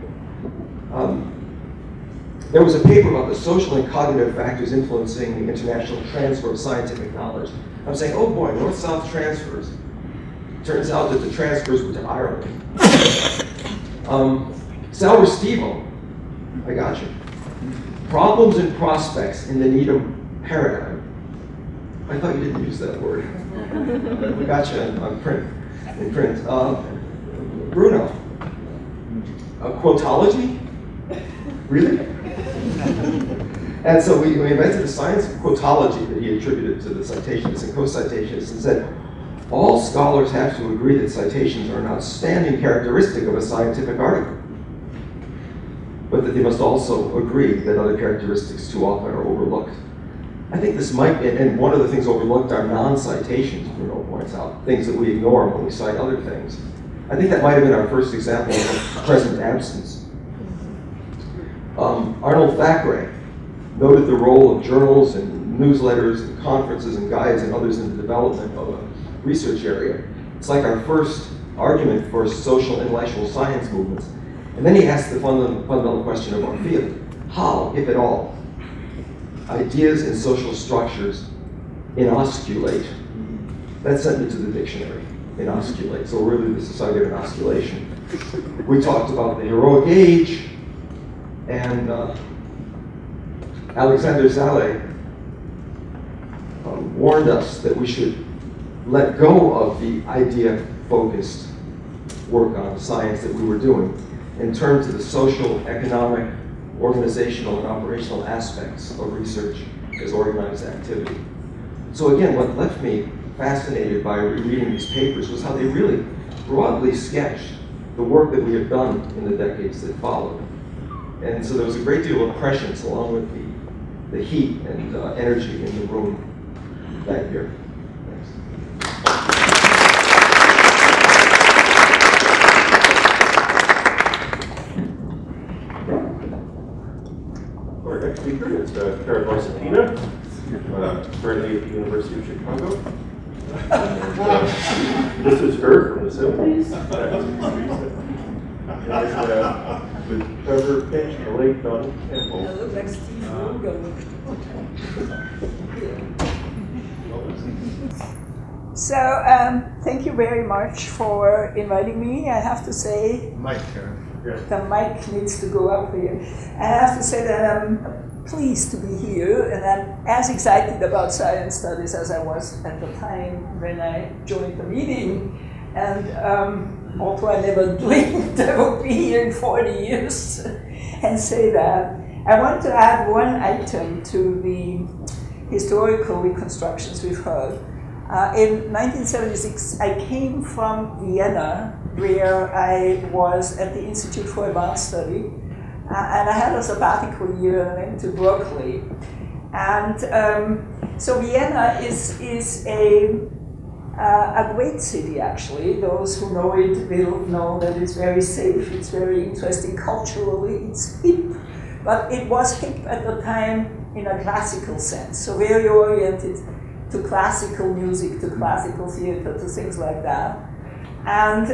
Um, there was a paper about the social and cognitive factors influencing the international transfer of scientific knowledge. I'm saying, oh boy, north-south transfers. Turns out that the transfers were to Ireland. um, Sauer Stevo, I got you. Problems and prospects in the Needham paradigm. I thought you didn't use that word. We got you on, on print, in print. Uh, Bruno, uh, quotology? Really? And so we, we invented a science of quotology that he attributed to the citationists and co-citationists and said, all scholars have to agree that citations are an outstanding characteristic of a scientific article, but that they must also agree that other characteristics too often are overlooked. I think this might be, and one of the things overlooked are non-citations, Bruno points out, things that we ignore when we cite other things. I think that might have been our first example of present absence. Um, Arnold Thackeray noted the role of journals and newsletters and conferences and guides and others in the development of a research area. It's like our first argument for social intellectual science movements. And then he asked the funda- fundamental question of our field. How, if at all, ideas and social structures inosculate? That sent me to the dictionary, inosculate. So really the Society of Inosculation. We talked about the heroic age, and uh, Alexander Zale uh, warned us that we should let go of the idea-focused work on science that we were doing and turn to the social, economic, organizational, and operational aspects of research as organized activity. So again, what left me fascinated by rereading these papers was how they really broadly sketched the work that we have done in the decades that followed. And so there was a great deal of prescience along with the, the heat and uh, energy in the room that year. Our next speaker is uh, Karen Marcentina, uh, currently at the University of Chicago. This is her from the seventies. And, uh, with Trevor Pinch and the late Donald Campbell. I look like Steve Ruger. So, um, thank you very much for inviting me. I have to say, Mike, Karen. the mic needs to go up here. I have to say that I'm pleased to be here, and I'm as excited about science studies as I was at the time when I joined the meeting. And um, although I never dreamed I would be here in forty years and say that, I want to add one item to the historical reconstructions we've heard. Uh, in nineteen seventy-six, I came from Vienna, where I was at the Institute for Advanced Study, uh, and I had a sabbatical year and I went to Berkeley. And um, so Vienna is, is a, uh, a great city, actually. Those who know it will know that it's very safe, it's very interesting culturally, it's hip, but it was hip at the time in a classical sense, so very oriented to classical music, to classical theater, to things like that. And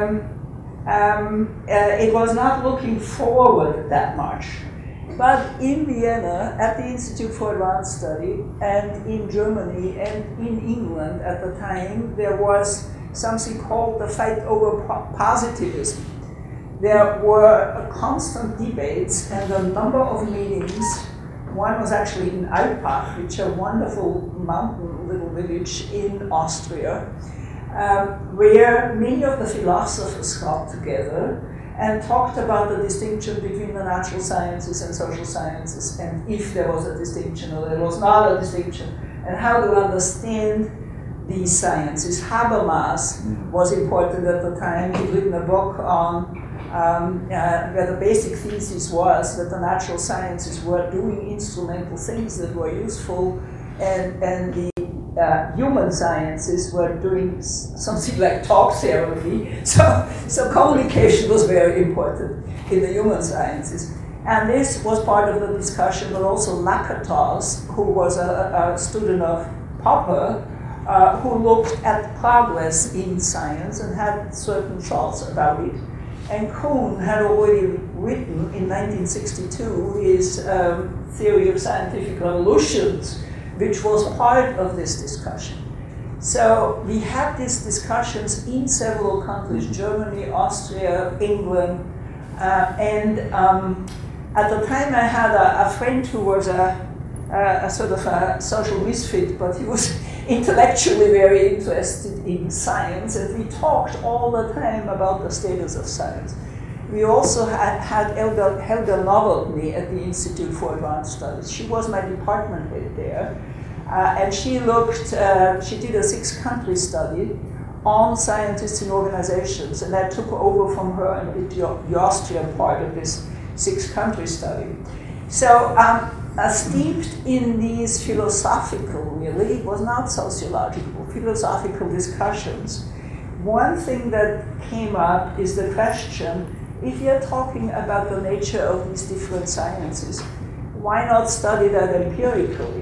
um, um, uh, it was not looking forward that much. But in Vienna, at the Institute for Advanced Study, and in Germany, and in England at the time, there was something called the fight over positivism. There were constant debates and a number of meetings. One was actually in Alpbach, which is a wonderful mountain little village in Austria, um, where many of the philosophers got together and talked about the distinction between the natural sciences and social sciences, and if there was a distinction or there was not a distinction, and how to understand these sciences. Habermas was important at the time. He'd written a book on Um, uh, where the basic thesis was that the natural sciences were doing instrumental things that were useful, and, and the uh, human sciences were doing s- something like talk therapy. So, so communication was very important in the human sciences. And this was part of the discussion, but also Lakatos, who was a, a student of Popper, uh, who looked at progress in science and had certain thoughts about it. And Kuhn had already written in nineteen sixty-two his um, theory of scientific revolutions, which was part of this discussion. So we had these discussions in several countries, Germany, Austria, England, uh, and um, at the time I had a, a friend who was a, a, a sort of a social misfit, but he was intellectually very interested in science, and we talked all the time about the status of science. We also had, had Helga, Helga Novotny at the Institute for Advanced Studies. She was my department head there, uh, and she looked, uh, she did a six-country study on scientists in organizations, and I took over from her and did the, the Austrian part of this six-country study. So, um, Uh, steeped in these philosophical, really, it was not sociological, philosophical discussions. One thing that came up is the question, if you're talking about the nature of these different sciences, why not study that empirically?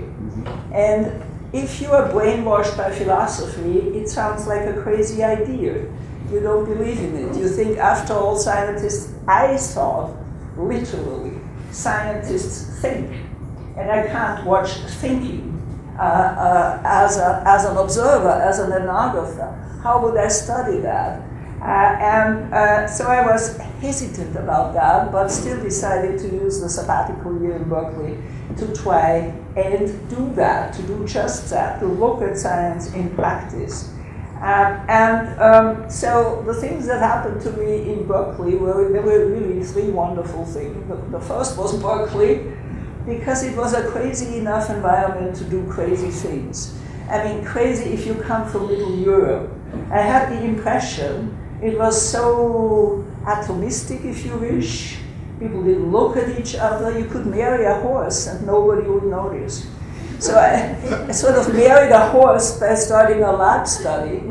And if you are brainwashed by philosophy, it sounds like a crazy idea. You don't believe in it. You think, after all, scientists, I thought, literally, scientists think. And I can't watch thinking uh, uh, as, a, as an observer, as an ethnographer. How would I study that? Uh, and uh, so I was hesitant about that, but still decided to use the sabbatical year in Berkeley to try and do that, to do just that, to look at science in practice. Uh, and um, so the things that happened to me in Berkeley were, there were really three wonderful things. The, the first was Berkeley, because it was a crazy enough environment to do crazy things. I mean, crazy if you come from Middle Europe. I had the impression it was so atomistic, if you wish. People didn't look at each other. You could marry a horse and nobody would notice. So I, I sort of married a horse by starting a lab study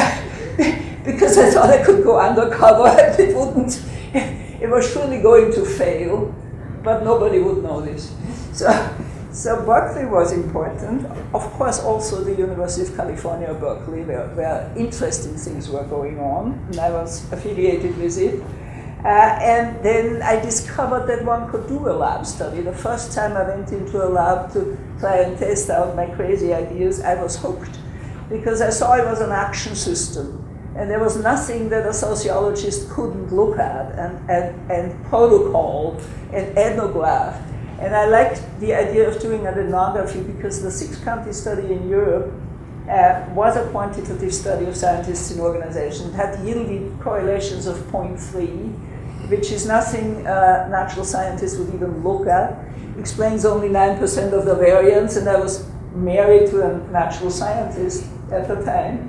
because I thought I could go undercover and it wouldn't, it was surely going to fail, but nobody would notice. So, So Berkeley was important. Of course, also the University of California, Berkeley, where, where interesting things were going on, and I was affiliated with it. Uh, and then I discovered that one could do a lab study. The first time I went into a lab to try and test out my crazy ideas, I was hooked, because I saw it was an action system. And there was nothing that a sociologist couldn't look at, and, and, and protocol, and ethnograph. And I liked the idea of doing an ethnography because the six-country study in Europe uh, was a quantitative study of scientists in organizations. It had yielded correlations of zero point three, which is nothing uh, natural scientists would even look at. Explains only nine percent of the variance, and I was married to a natural scientist at the time.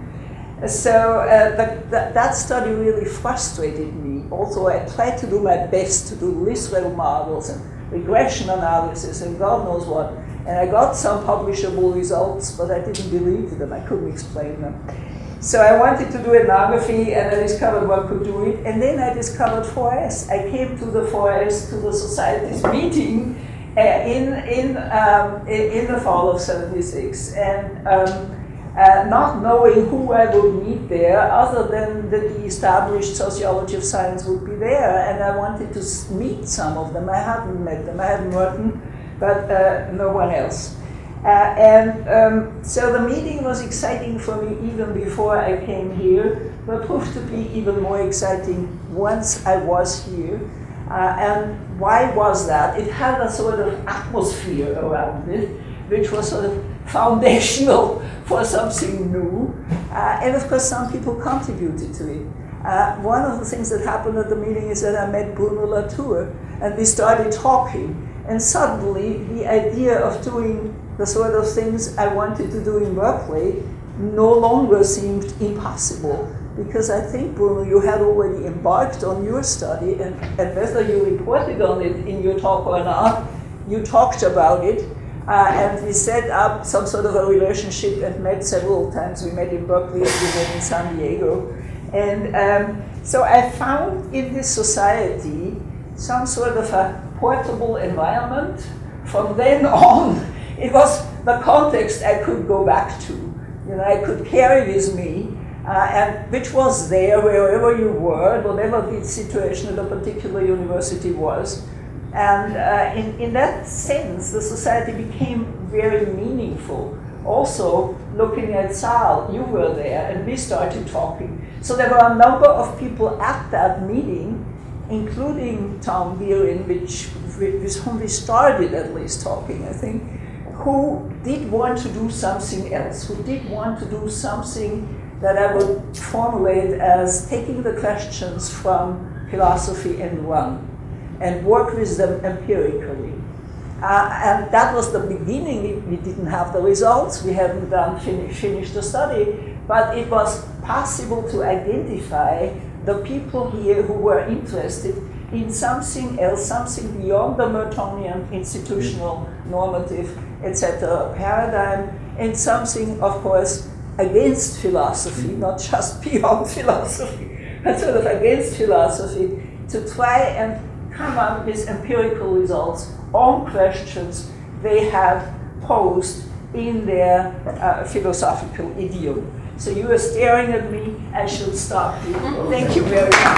So uh, the, the, that study really frustrated me. Also, I tried to do my best to do Lisrael models and regression analysis and God knows what. And I got some publishable results, but I didn't believe them. I couldn't explain them. So I wanted to do ethnography, and I discovered one could do it. And then I discovered four S. I came to the four S, to the society's meeting uh, in, in, um, in, in the fall of seventy-six. And um, Uh, not knowing who I would meet there, other than that the established sociology of science would be there, and I wanted to meet some of them. I hadn't met them. I had Merton, but uh, no one else. Uh, and um, so the meeting was exciting for me even before I came here, but proved to be even more exciting once I was here. Uh, and why was that? It had a sort of atmosphere around it, which was sort of foundational for something new. Uh, and of course, some people contributed to it. Uh, one of the things that happened at the meeting is that I met Bruno Latour, and we started talking. And suddenly, the idea of doing the sort of things I wanted to do in Berkeley no longer seemed impossible. Because I think, Bruno, you had already embarked on your study, and, and whether you reported on it in your talk or not, you talked about it. Uh, and we set up some sort of a relationship and met several times. We met in Berkeley and we met in San Diego. And um, so I found in this society some sort of a portable environment. From then on, it was the context I could go back to. You know, I could carry with me, uh, and which was there wherever you were, whatever the situation at a particular university was. And uh, in, in that sense, the society became very meaningful. Also, looking at Sal, you were there, and we started talking. So there were a number of people at that meeting, including Tom Gearin, which, with whom we started at least talking, I think, who did want to do something else, who did want to do something that I would formulate as taking the questions from philosophy and run, and work with them empirically. Uh, and that was the beginning. We didn't have the results. We hadn't done finish, finished the study, but it was possible to identify the people here who were interested in something else, something beyond the Mertonian institutional, normative, et cetera paradigm, and something, of course, against philosophy, not just beyond philosophy, but sort of against philosophy, to try and come up with empirical results on questions they have posed in their uh, philosophical idiom. So you are staring at me, I should stop you. Thank you very much.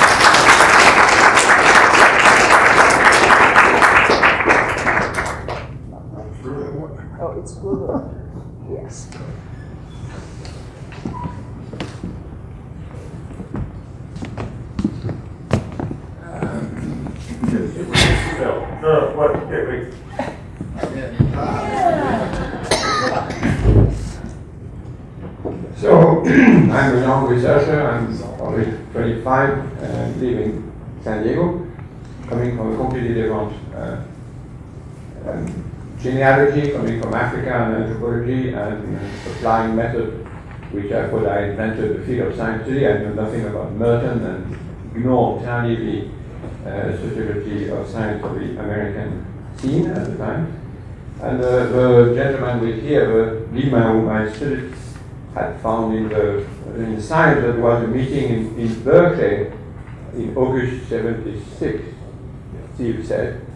Oh, it's good. Yes. No, no, what, okay, wait. So, I'm a young researcher, I'm only twenty-five and live in San Diego, coming from a completely different uh, um, genealogy, coming from Africa and anthropology, and uh, applying method which I thought I invented the field of science today. I knew nothing about Merton and ignored entirely the uh, sociology of science of the American scene at the time. And uh, the gentleman with here, the Lima, whom I studied, had found in the, in the science that there was a meeting in, in Berkeley in August seventy-six, Steve said,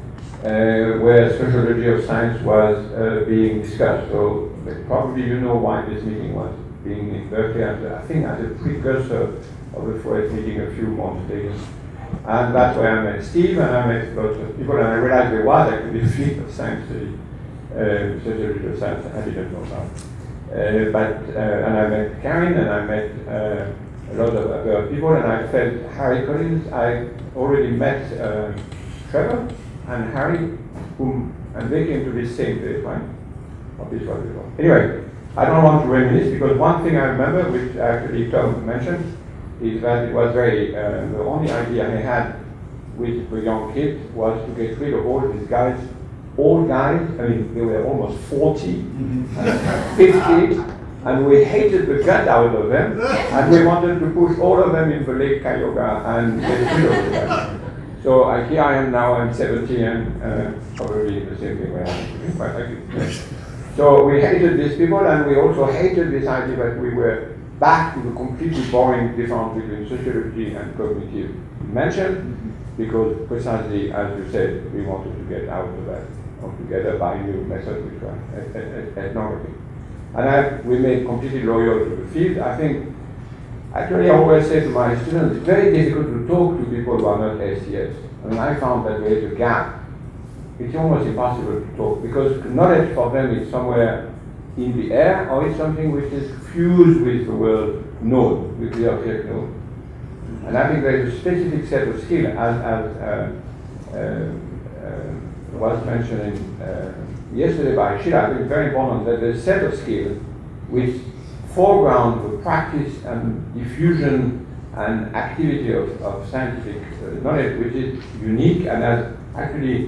uh, where sociology of science was uh, being discussed. So probably you know why this meeting was being in Berkeley, and I think as a precursor of the Freud meeting a few months later. And that's where I met Steve, and I met lots of people, and I realized there was actually a field of science study, uh, sociology of science, I didn't know about. Uh, but, uh, and I met Karen, and I met uh, a lot of other people, and I felt Harry Collins. I already met uh, Trevor and Harry, whom, and they came to this same day, fine. Of this was before. Anyway, I don't want to reminisce, because one thing I remember, which actually Tom mentioned, is that it was very, uh, the only idea I had with the young kids was to get rid of all these guys, old guys, I mean, they were almost forty, and fifty, and we hated the gut out of them, and we wanted to push all of them in the Lake Cayuga and get rid of them. So uh, here I am now, I'm seventy, and uh, probably the same thing where I'm quite like it. So we hated these people, and we also hated this idea that we were back to the completely boring difference between sociology and cognitive dimension, because precisely as you said, we wanted to get out of that altogether by new methods which were ethnography. And I, we made completely loyal to the field. I think, actually I always say to my students, it's very difficult to talk to people who are not S C S. And I found that there is a gap. It's almost impossible to talk, because knowledge for them is somewhere in the air, or it's something which is fused with the word node, with the object node. And I think there is a specific set of skills, as, as uh, uh, uh, was mentioned uh, yesterday by Sheila. I think it's very important that there's a set of skills which foreground the practice and diffusion and activity of, of scientific uh, knowledge, which is unique and has actually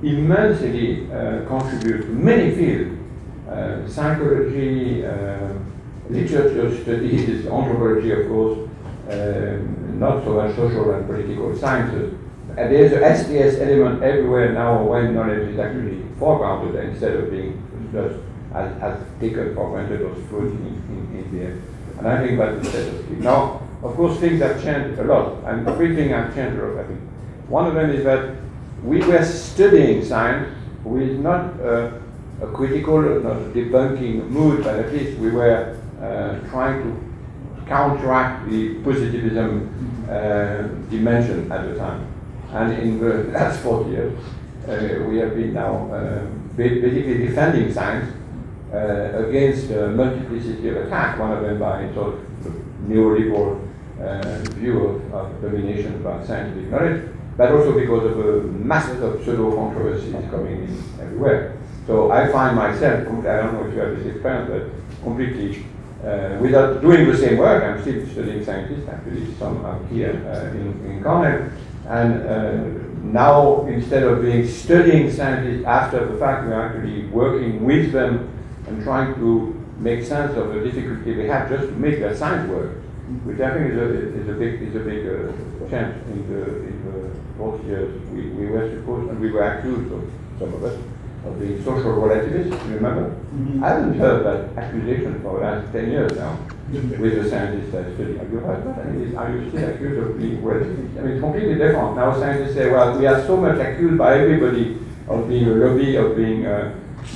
immensely uh, contributed to many fields. Uh, psychology, uh, literature studies, anthropology, of course, uh, not so much social and political sciences. And there's an S T S element everywhere now when knowledge is actually foregrounded instead of being just as, as taken for granted or floating in, in, in the air. And I think that's the set of skills. Now, of course, things have changed a lot, and three things have changed a lot, I think. One of them is that we were studying science with not uh, a critical, not a debunking mood, but at least we were uh, trying to counteract the positivism uh, dimension at the time. And in the last forty years, uh, we have been now uh, basically defending science uh, against a multiplicity of attacks, one of them by sort of neoliberal uh, view of, of domination by scientific knowledge, but also because of the masses of pseudo-controversies coming in everywhere. So I find myself, I don't know if you have this experience, but completely, uh, without doing the same work, I'm still studying scientists, actually, some are here uh, in, in Cornell, and uh, now instead of being studying scientists after the fact, we're actually working with them and trying to make sense of the difficulty they have just to make their science work, which I think is a, is a big, is a big uh, change in the, in the forty years. We, we were supposed, and we were accused of, some of us, of being social relativists, remember? Mm-hmm. I haven't heard that accusation for the last ten years now with the scientists I study. Have you heard that? I mean, are you still accused of being relativist? I mean, it's completely different. Now scientists say, well, we are so much accused by everybody of being a lobby, of being uh,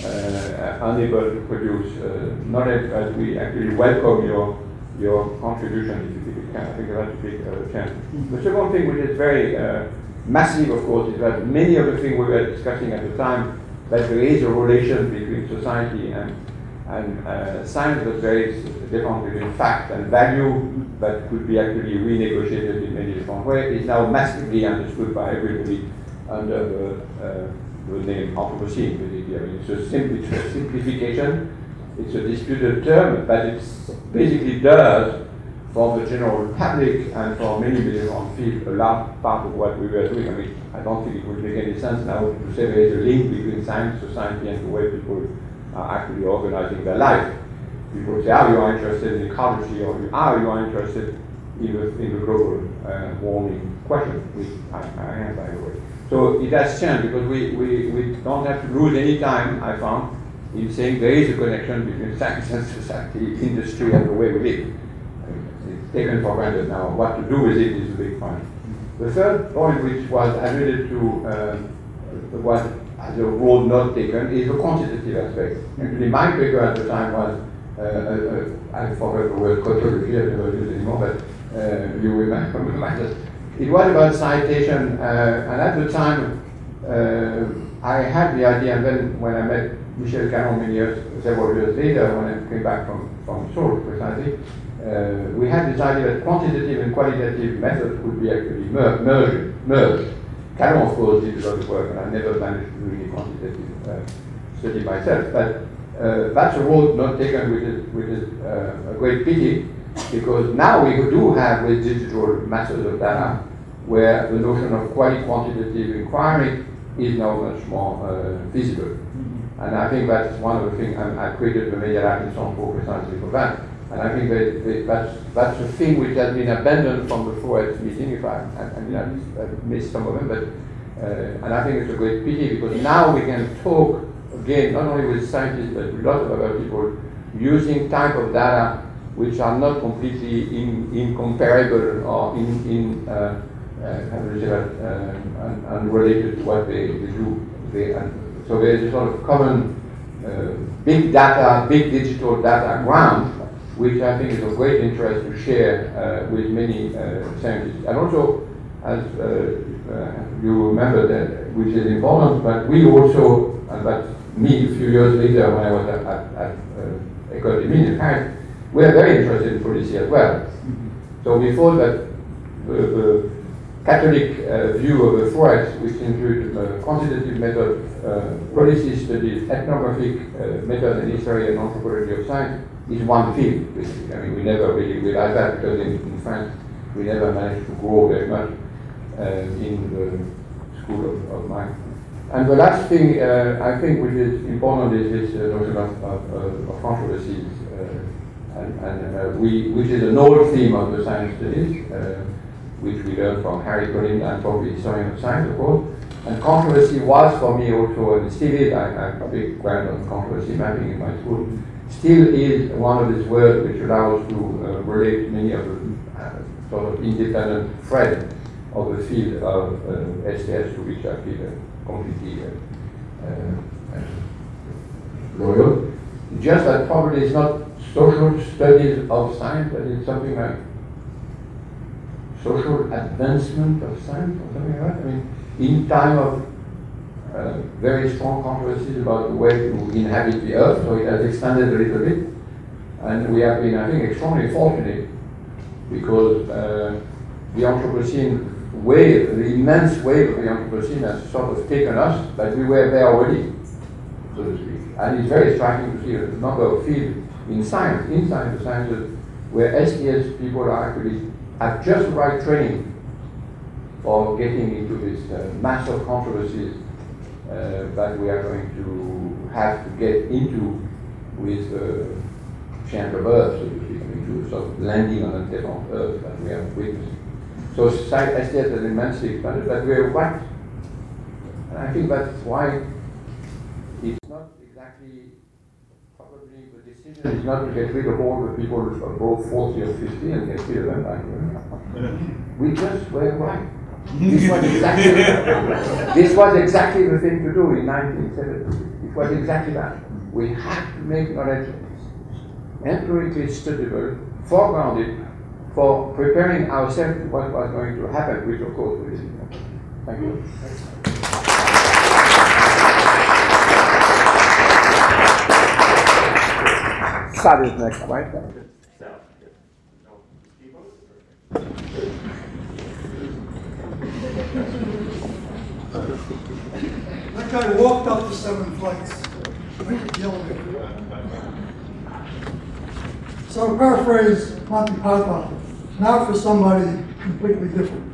uh, unable to produce uh, knowledge, as we actually welcome your your contribution if you think it can. I think that's a big uh, chance. Mm-hmm. The second thing, which is very uh, massive, of course, is that many of the things we were discussing at the time, that there is a relation between society and, and uh, science that's very different between fact and value that could be actually renegotiated in many different ways, is now massively understood by everybody under the, uh, the name Anthropocene, basically. I mean, it's a, simpli- it's a simplification, it's a disputed term, but it basically does, for the general public and for many different fields, a large part of what we were doing. I mean, I don't think it would make any sense now to say there is a link between science, society, and the way people are actually organizing their life. People say, are you are interested in ecology, or are you are interested in the, in the global uh, warming question, which I, I am, by the way. So it has changed, because we, we, we don't have to lose any time, I found, in saying there is a connection between science and society, industry, and the way we live. It's taken for granted now. What to do with it is a big point. The third point, which was alluded to, uh, was as a road not taken is the quantitative aspect. Actually, my paper at the time was, uh, uh, uh, I forgot the word tautology, I never use it anymore, but uh, you remember, remember that. It was about citation, uh, and at the time, uh, I had the idea, and then when I met Michel Caron many years, several years later, when I came back from, from Seoul, precisely, uh, we had this idea that quantitative and qualitative methods could be actually mer merged. merged. Caron, of course, did a lot of work, and I never managed to do any quantitative uh, study myself, but uh, that's a road not taken, which is, which is uh, a great pity, because now we do have with digital masses of data, where the notion of quali-quantitative inquiry is now much more uh, visible. Mm-hmm. And I think that's one of the things, I, I created the Media Lab in Singapore precisely for that. And I think that, that that's, that's a thing which has been abandoned from the FORES meeting, if I, I, I mean, I, I missed some of them, but, uh, and I think it's a great pity because now we can talk again, not only with scientists, but with lots of other people, using type of data which are not completely in, incomparable or in, in uh, uh, how do you say that, uh, un, unrelated to what they, they do. They, and so there is a sort of common uh, big data, big digital data ground, which I think is of great interest to share uh, with many uh, scientists. And also, as uh, uh, you remember that, which is important, but we also, and that's me a few years later when I was at, at, at uh, École des Mines in Paris, we are very interested in policy as well. Mm-hmm. So we thought that the, the Catholic uh, view of the FORES, which include uh, quantitative method, uh, policy studies, ethnographic uh, method and history and anthropology of science, is one field, basically. I mean, we never really realized that because in, in France we never managed to grow very much uh, in the school of, of mine. And the last thing uh, I think which is important is this uh, notion of, of, uh, of controversies, uh, and, and uh, we, which is an old theme of the science studies, uh, which we learned from Harry Collins and from the historian of science, of course. And controversy was for me also, and still is, I, I'm a big fan of controversy mapping in my school, still is one of these words which allows to uh, relate many of the uh, sort of independent thread of the field of uh, S T S, to which I feel uh, completely uh, uh, loyal. Just that probably it's not social studies of science, but it's something like social advancement of science or something like that. I mean, in time of uh, very strong controversies about the way to inhabit the earth, so it has expanded a little bit. And we have been, I think, extremely fortunate because uh, the Anthropocene wave, the immense wave of the Anthropocene has sort of taken us, but we were there already, so to speak. And it's very striking to see a number of fields in science, inside the sciences, where S T S people are actually have just the right training for getting into this uh, mass of controversies uh, that we are going to have to get into with the uh, change of Earth, so to speak, into sort of landing on a different Earth that we have witnessed. So S T S has immensely expanded, but we're right. And I think that's why it's not exactly, probably the decision is not to get rid of all the people above forty or fifty and get rid of them. Like, we just were right. This was exactly this was exactly the thing to do in nineteen seventy. It was exactly that. We had to make knowledge empirically studiable, foregrounded, for preparing ourselves to what was going to happen, which of course we didn't know. Thank you. Sad is next, right? That guy walked up the seven flights. Went to the elevator. So to paraphrase Monty Python, now for somebody completely different.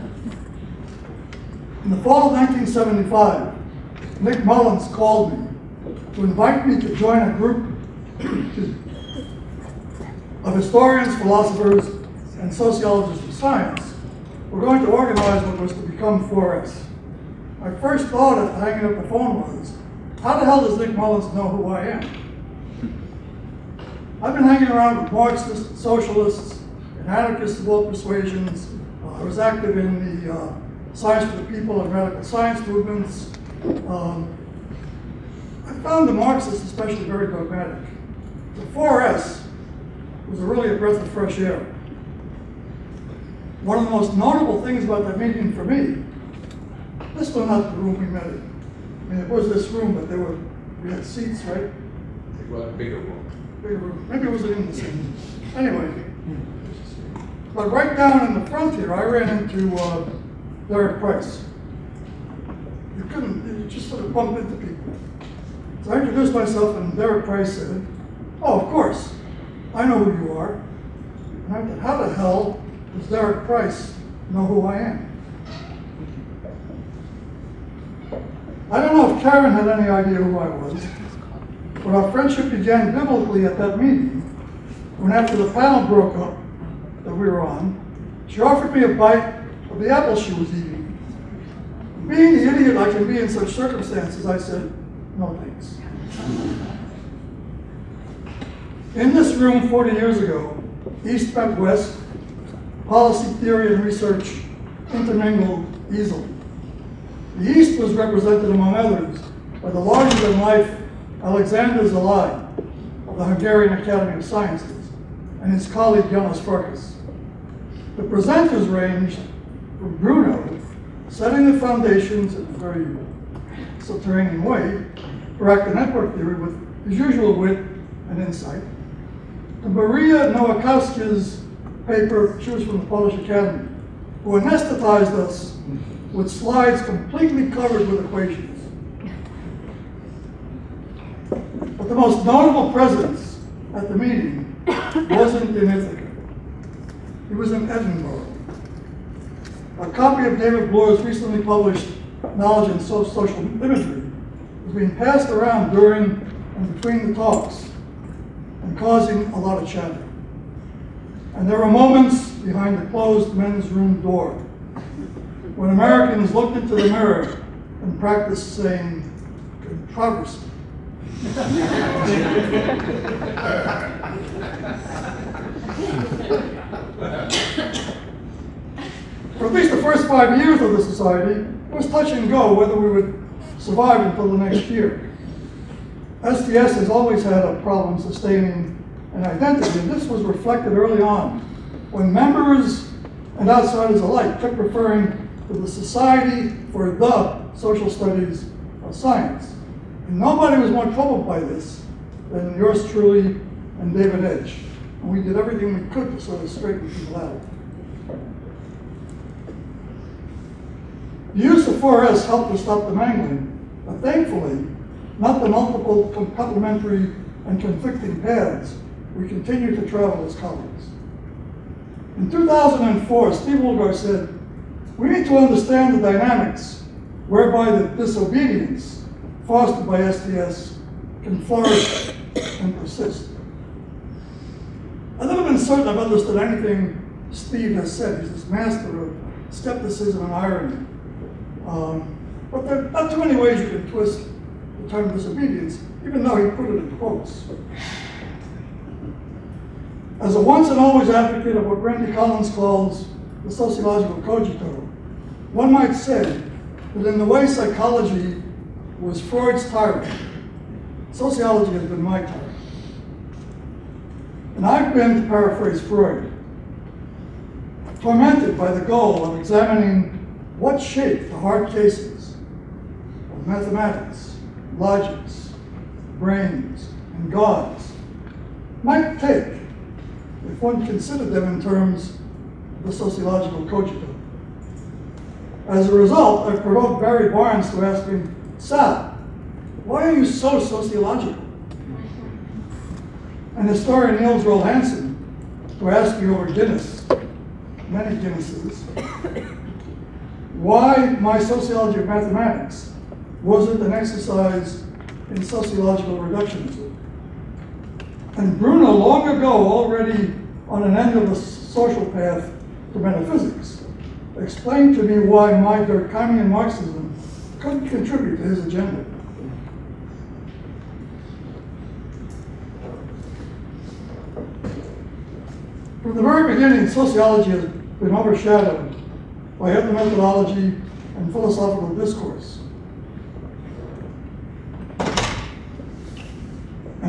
In the fall of nineteen seventy-five, Nick Mullins called me to invite me to join a group of historians, philosophers, and sociologists of science. We're going to organize what was to become FORES. My first thought after hanging up the phone was, how the hell does Nick Mullins know who I am? I've been hanging around with Marxists, and socialists, and anarchists of all persuasions. Uh, I was active in the uh, Science for the People and radical science movements. Um, I found the Marxists especially very dogmatic. The four S was really a breath of fresh air. One of the most notable things about that meeting for me, this was not the room we met in. I mean, it was this room, but there were, we had seats, right? It was a bigger one. Bigger room. Maybe it was in the same. Anyway, but right down in the front here, I ran into uh, Derek Price. You couldn't, you just sort of bump into people. So I introduced myself, and Derek Price said, "Oh, of course, I know who you are." And I said, "How the hell does Derek Price know who I am?" I don't know if Karen had any idea who I was, but our friendship began biblically at that meeting, when after the panel broke up that we were on, she offered me a bite of the apple she was eating. Being the idiot I can be in such circumstances, I said, "No thanks." In this room forty years ago, East met West, policy theory and research intermingled easily. The East was represented, among others, by the larger-than-life Alexander Zalai of the Hungarian Academy of Sciences and his colleague János Farkas. The presenters ranged from Bruno, setting the foundations in a very subterranean way for active network theory with his usual wit and insight, to Maria Nowakowski's paper, she was from the Polish Academy, who anesthetized us with slides completely covered with equations. But the most notable presence at the meeting wasn't in Ithaca. He was in Edinburgh. A copy of David Bloor's recently published Knowledge and so- Social Imagery was being passed around during and between the talks and causing a lot of chatter. And there were moments behind the closed men's room door when Americans looked into the mirror and practiced saying controversy. For at least the first five years of the society, it was touch and go whether we would survive until the next year. S T S has always had a problem sustaining an identity, and this was reflected early on when members and outsiders alike kept referring to the Society for the Social Studies of Science. And nobody was more troubled by this than yours truly and David Edge. And we did everything we could to sort of straighten people out. The use of four S helped to stop the mangling, but thankfully, not the multiple complementary and conflicting paths we continue to travel as colleagues. In two thousand four, Steve Woolgar said, "We need to understand the dynamics whereby the disobedience fostered by S T S can flourish and persist." I've never been certain I've understood anything Steve has said. He's this master of skepticism and irony. Um, but there are not too many ways you can twist the term disobedience, even though he put it in quotes. As a once and always advocate of what Randy Collins calls the sociological cogito, one might say that in the way psychology was Freud's tyrant, sociology has been my tyrant. And I've been, to paraphrase Freud, tormented by the goal of examining what shape the hard cases of mathematics, logics, brains, and gods might take if one considered them in terms of the sociological cogito. As a result, I provoked Barry Barnes to ask him, "Sal, why are you so sociological?" And historian Niels Roel Hansen to ask me over Guinness, many Guinnesses, why my sociology of mathematics wasn't an exercise in sociological reductionism. And Bruno, long ago, already on an end of the social path to metaphysics, explained to me why my Durkheimian Marxism couldn't contribute to his agenda. From the very beginning, sociology has been overshadowed by other methodology and philosophical discourse.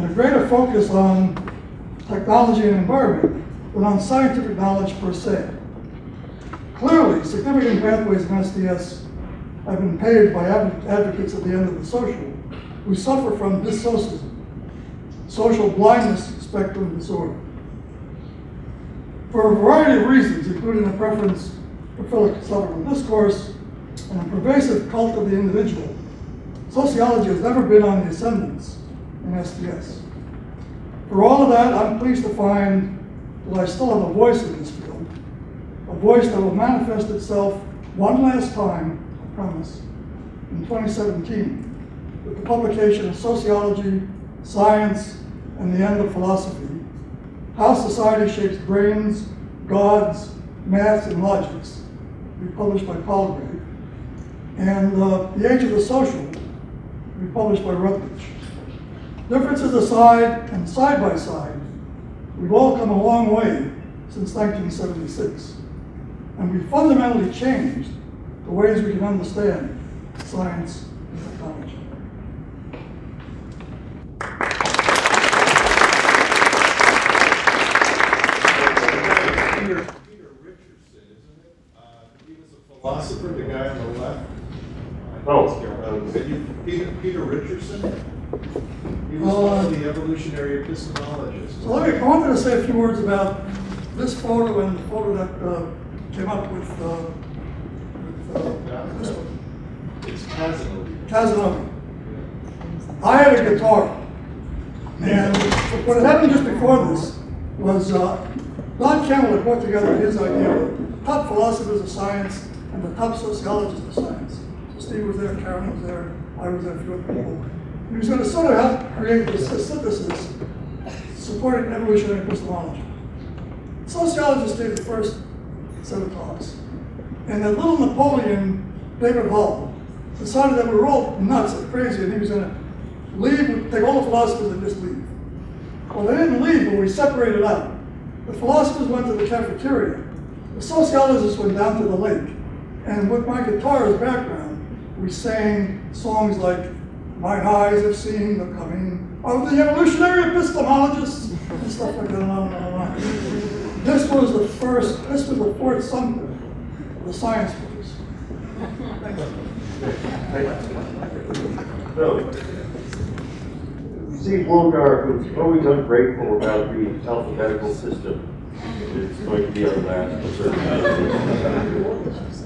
a greater focus on technology and environment than on scientific knowledge per se. Clearly, significant pathways in S D S have been paved by adv- advocates at the end of the social who suffer from dissociatism, social blindness spectrum disorder. For a variety of reasons, including a preference for philosophical discourse and a pervasive cult of the individual, sociology has never been on the ascendance in S D S. For all of that, I'm pleased to find that I still have a voice in this field, a voice that will manifest itself one last time, I promise, in twenty seventeen, with the publication of Sociology, Science, and the End of Philosophy, How Society Shapes Brains, Gods, Maths, and Logics, to be published by Palgrave, and uh, The Age of the Social, to be published by Routledge. Differences aside and side by side, we've all come a long way since nineteen seventy-six, and we've fundamentally changed the ways we can understand science and technology. Peter, Peter Richardson, isn't it? Uh, he was a philosopher, the guy on the left. Oh, um, Peter, Peter Richardson? He was one of the evolutionary epistemologists. So let me, I wanted to say a few words about this photo and the photo that uh, came up with, uh, with uh, this one. It's Casanova. Casanova. I had a guitar, and what had happened just before this was uh, Don Campbell had put together his idea of the top philosophers of science and the top sociologists of science. So Steve was there, Karen was there, I was there, a few other people. He was going to sort of help create this synthesis supporting evolutionary epistemology. Sociologists gave the first set of talks. And that little Napoleon, David Hall, decided that we were all nuts and crazy and he was going to leave, take all the philosophers and just leave. Well, they didn't leave, but we separated out. The philosophers went to the cafeteria. The sociologists went down to the lake. And with my guitar as background, we sang songs like "Mine eyes have seen the coming of the evolutionary epistemologists," and stuff like that, and on and on and on. This was the first, this was the Fort Sumter of the science books. Thank you. So, you see, Woolgar was always ungrateful about the alphabetical system. It's going to be our last assertion.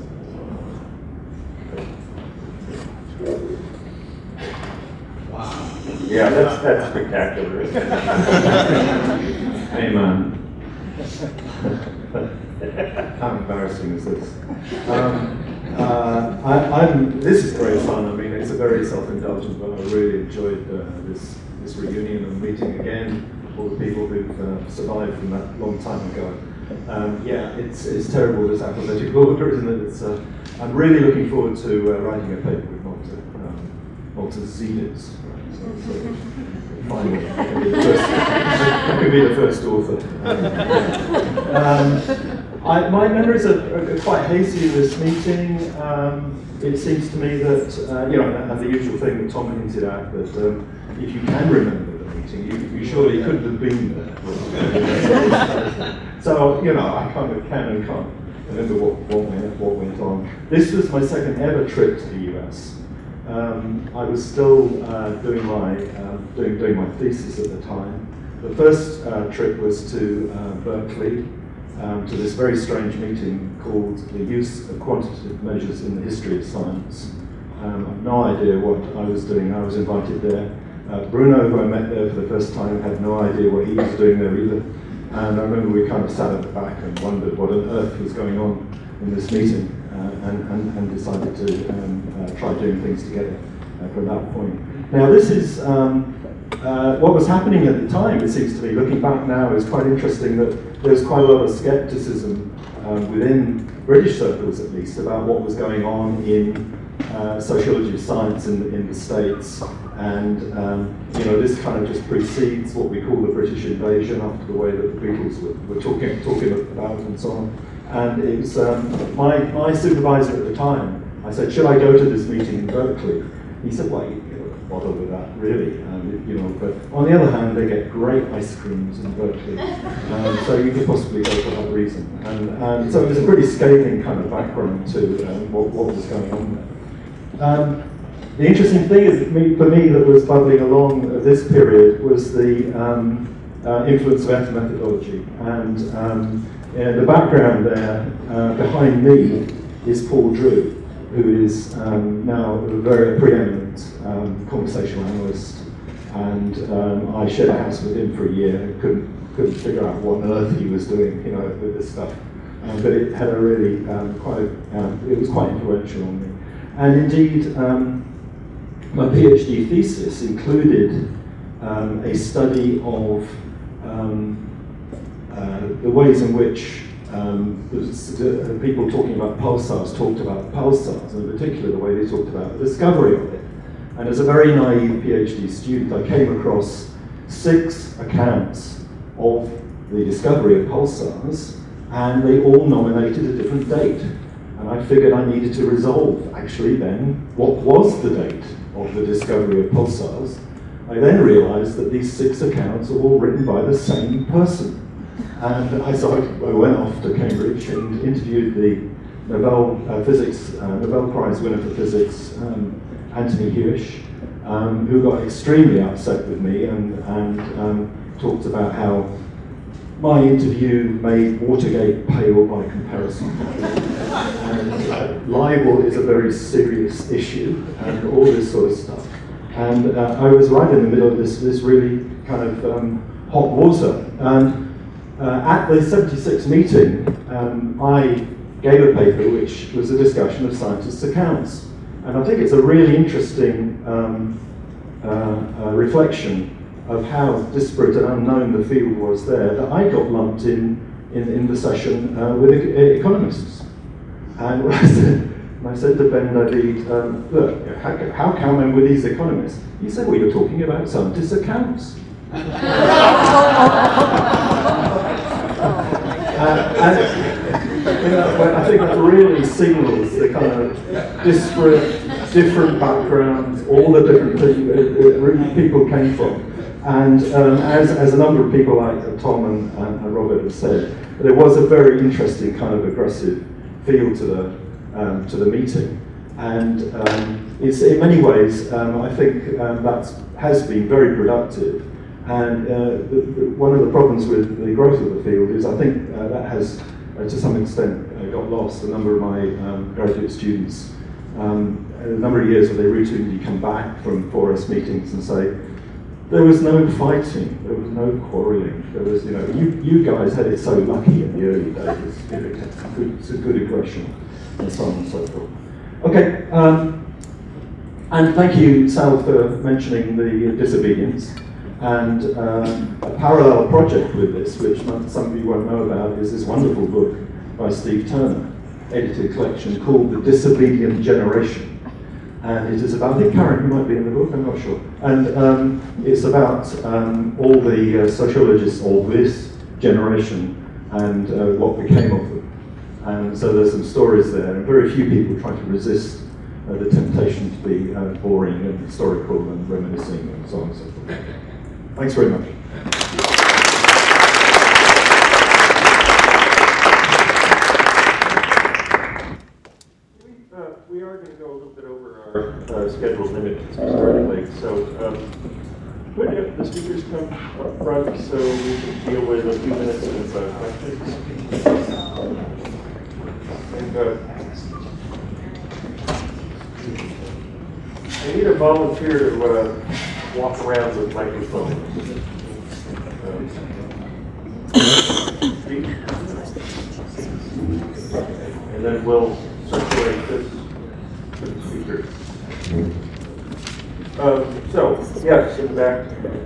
Wow. Yeah, that's, that's spectacular. Hey man. How embarrassing is this? Um, uh, I, I'm, this is great fun. I mean, it's a very self-indulgent, but I really enjoyed uh, this this reunion and meeting again all the people who've uh, survived from that long time ago. Um, yeah, it's it's terrible this alphabetical order, isn't it? It's, uh, I'm really looking forward to uh, writing a paper with Malta, um, Malta Zenitz. So, so finally, I can be the first, I can be the first author. Um, I, my memories are, are quite hazy of this meeting. Um, it seems to me that, uh, you know, I have the usual thing that Tom hinted at, that um, if you can remember the meeting, you, you surely couldn't have been there. So, you know, I kind of can and can't remember what, what, went, what went on. This was my second ever trip to the U S. Um, I was still uh, doing my um, doing doing my thesis at the time. The first uh, trip was to uh, Berkeley, um, to this very strange meeting called the Use of Quantitative Measures in the History of Science. Um, I have no idea what I was doing. I was invited there. Uh, Bruno, who I met there for the first time, had no idea what he was doing there either. And I remember we kind of sat at the back and wondered what on earth was going on in this meeting. Uh, and, and, and decided to um, uh, try doing things together uh, from that point. Now this is um, uh, what was happening at the time, it seems to me. Looking back now, is quite interesting that there's quite a lot of skepticism um, within British circles at least about what was going on in uh, sociology of science in the, in the States. And um, you know, this kind of just precedes what we call the British invasion after the way that the Beatles were, were talking, talking about and so on. And it was um, my, my supervisor at the time. I said, should I go to this meeting in Berkeley? He said, well, you know, bother with that really. Um, you know, but on the other hand, they get great ice creams in Berkeley, um, so you could possibly go for that reason. And, and so it was a pretty scathing kind of background to um, what, what was going on there. Um, the interesting thing is, me, for me, that was bubbling along at this period was the um, uh, influence of anti-methodology. And um, in the background there, uh, behind me, is Paul Drew, who is um, now a very preeminent um, conversational analyst, and um, I shared a house with him for a year. Couldn't couldn't figure out what on earth he was doing, you know, with this stuff. Um, but it had a really um, quite um, it was quite influential on me. And indeed, um, my PhD thesis included um, a study of um, uh, the ways in which Um, the people talking about pulsars talked about pulsars, and in particular the way they talked about the discovery of it. And as a very naive PhD student, I came across six accounts of the discovery of pulsars, and they all nominated a different date. And I figured I needed to resolve, actually then, what was the date of the discovery of pulsars. I then realized that these six accounts are all written by the same person. And I, so I went off to Cambridge and interviewed the Nobel uh, Physics, uh, Nobel Prize winner for physics, um, Anthony Hewish, um, who got extremely upset with me and, and um, talked about how my interview made Watergate pale by comparison. And uh, libel is a very serious issue, and all this sort of stuff. And uh, I was right in the middle of this, this really kind of um, hot water. And Uh, at the seventy-six meeting, um, I gave a paper which was a discussion of scientists' accounts. And I think it's a really interesting um, uh, uh, reflection of how disparate and unknown the field was there, that I got lumped in in, in the session uh, with e economists. And I said, and I said to Ben David, um, look, how, how come I'm with these economists? He said, well, you're talking about scientists' accounts. Uh, and you know, I think that really signals the kind of disparate, different backgrounds, all the different things that people came from. And um, as, as a number of people like Tom and, and, and Robert have said, there was a very interesting kind of aggressive feel to the, um, to the meeting. And um, it's, in many ways, um, I think um, that has been very productive. And uh, the, the, one of the problems with the growth of the field is I think uh, that has, uh, to some extent, uh, got lost. A number of my um, graduate students, um, a number of years where they routinely come back from four S meetings and say, there was no fighting, there was no quarrelling, there was, you know, you, you guys had it so lucky in the early days, you know, it's a good, it's a good aggression, and so on and so forth. Okay, um, and thank you, Sal, for mentioning the disobedience. And um, a parallel project with this, which some of you won't know about, is this wonderful book by Steve Turner, edited collection called The Disobedient Generation. And it is about, I think Karen, you might be in the book, I'm not sure. And um, it's about um, all the uh, sociologists of this generation and uh, what became of them. And so there's some stories there, and very few people try to resist uh, the temptation to be uh, boring and historical and reminiscing and so on and so forth. Thanks very much. Uh, we are going to go a little bit over our uh, scheduled limit because we're starting late. So, um, could if the speakers come up front so we can deal with a few minutes of uh, questions. And uh, I need a volunteer to uh, walk around with microphones. Um, and then we'll circulate this to the speakers. Um, so, yes, in the back.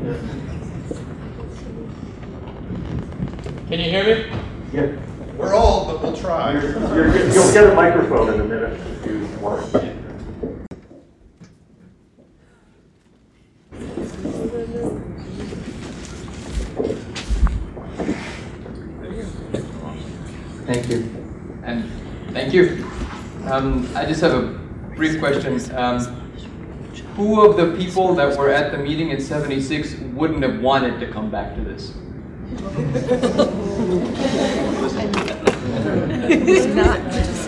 Can you hear me? Yeah. We're old, but we'll try. You're, you're, you'll get a microphone in a minute if you want. Thank you. And thank you. Um, I just have a brief question. Um, who of the people that were at the meeting in seventy-six wouldn't have wanted to come back to this? It's not.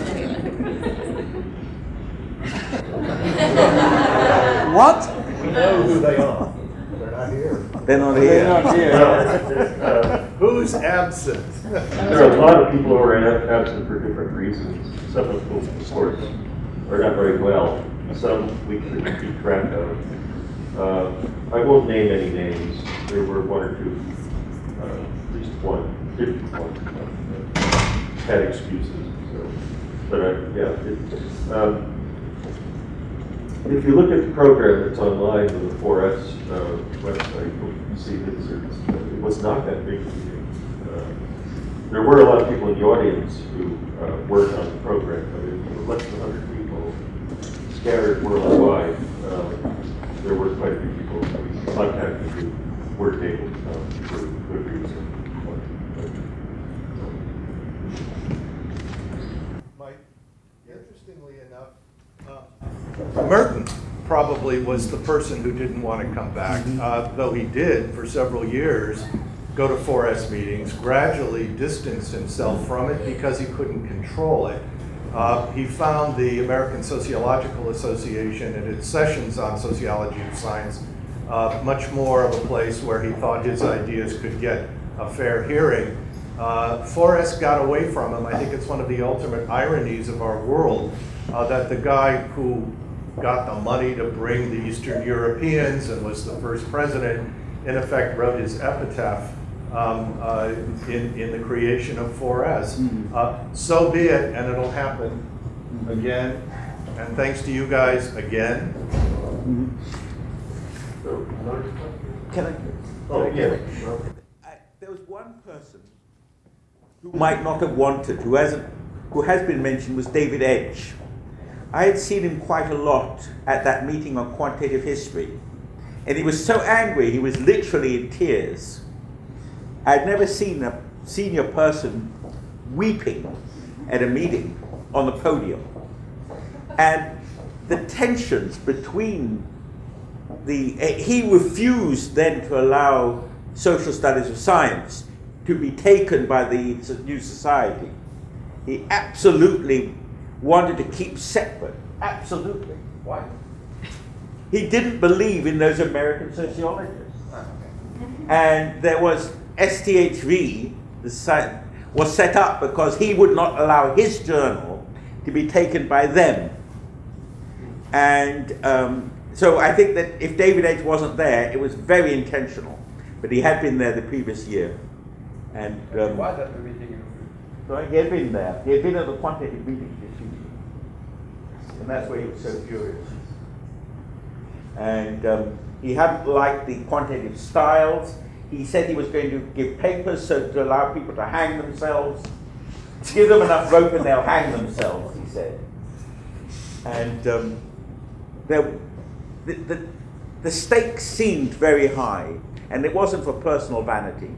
What? We know who they are. They're not here. They're not here. They're not here. Uh, Who's absent? There are a lot of people who are ab- absent for different reasons. Some of whom, of course, are not very well. Some we can keep track of. Uh, I won't name any names. There were one or two, uh, at least one, didn't one, uh, had excuses. So, but I, yeah. It, um, if you look at the program that's online on the four S uh, website, you'll see that it's, it was not that big a meeting. Uh, there were a lot of people in the audience who uh, worked on the program, but it was less than one hundred people scattered worldwide. Uh, there were quite a few people who we contacted who weren't able to come for good reason. Mike, interestingly enough, uh, Merton probably was the person who didn't want to come back, uh, though he did for several years go to four S meetings, gradually distanced himself from it because he couldn't control it. Uh, he found the American Sociological Association and its sessions on sociology of science uh, much more of a place where he thought his ideas could get a fair hearing. Uh, four S got away from him. I think it's one of the ultimate ironies of our world uh, that the guy who got the money to bring the Eastern Europeans and was the first president, in effect wrote his epitaph um, uh, in, in the creation of four S. Mm-hmm. uh, so be it, and it'll happen again. And thanks to you guys again. Mm-hmm. So, Can I? Oh, yeah. I, there was one person who might not have wanted, who hasn't, who has been mentioned, was David Edge. I had seen him quite a lot at that meeting on quantitative history, and he was so angry he was literally in tears. I'd never seen a senior person weeping at a meeting on the podium, and the tensions between the he refused then to allow social studies of science to be taken by the new society. He absolutely wanted to keep separate. Absolutely. Why? He didn't believe in those American sociologists. And there was S T H V, the site, was set up because he would not allow his journal to be taken by them. And um, so I think that if David Edge wasn't there, it was very intentional. But he had been there the previous year. And um, Why that the meeting? Right, he had been there. He had been at the quantitative meeting this year. And that's why he was so furious. And um, he hadn't liked the quantitative styles. He said he was going to give papers so to allow people to hang themselves. Give them enough rope and they'll hang themselves, he said. And um, there, the, the, the stakes seemed very high, and it wasn't for personal vanity.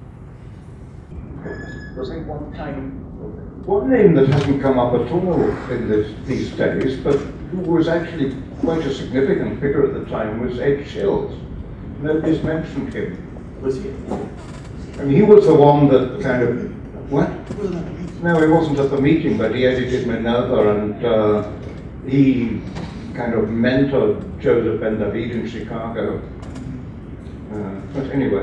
I think one time, one name that hasn't come up at all in this, these days, but who was actually quite a significant figure at the time, was Ed Shills. Nobody's mentioned him. Was he? I mean, he was the one that kind of, what? No, he wasn't at the meeting, but he edited Minerva, and uh, he kind of mentored Joseph Ben David in Chicago. Uh, but anyway.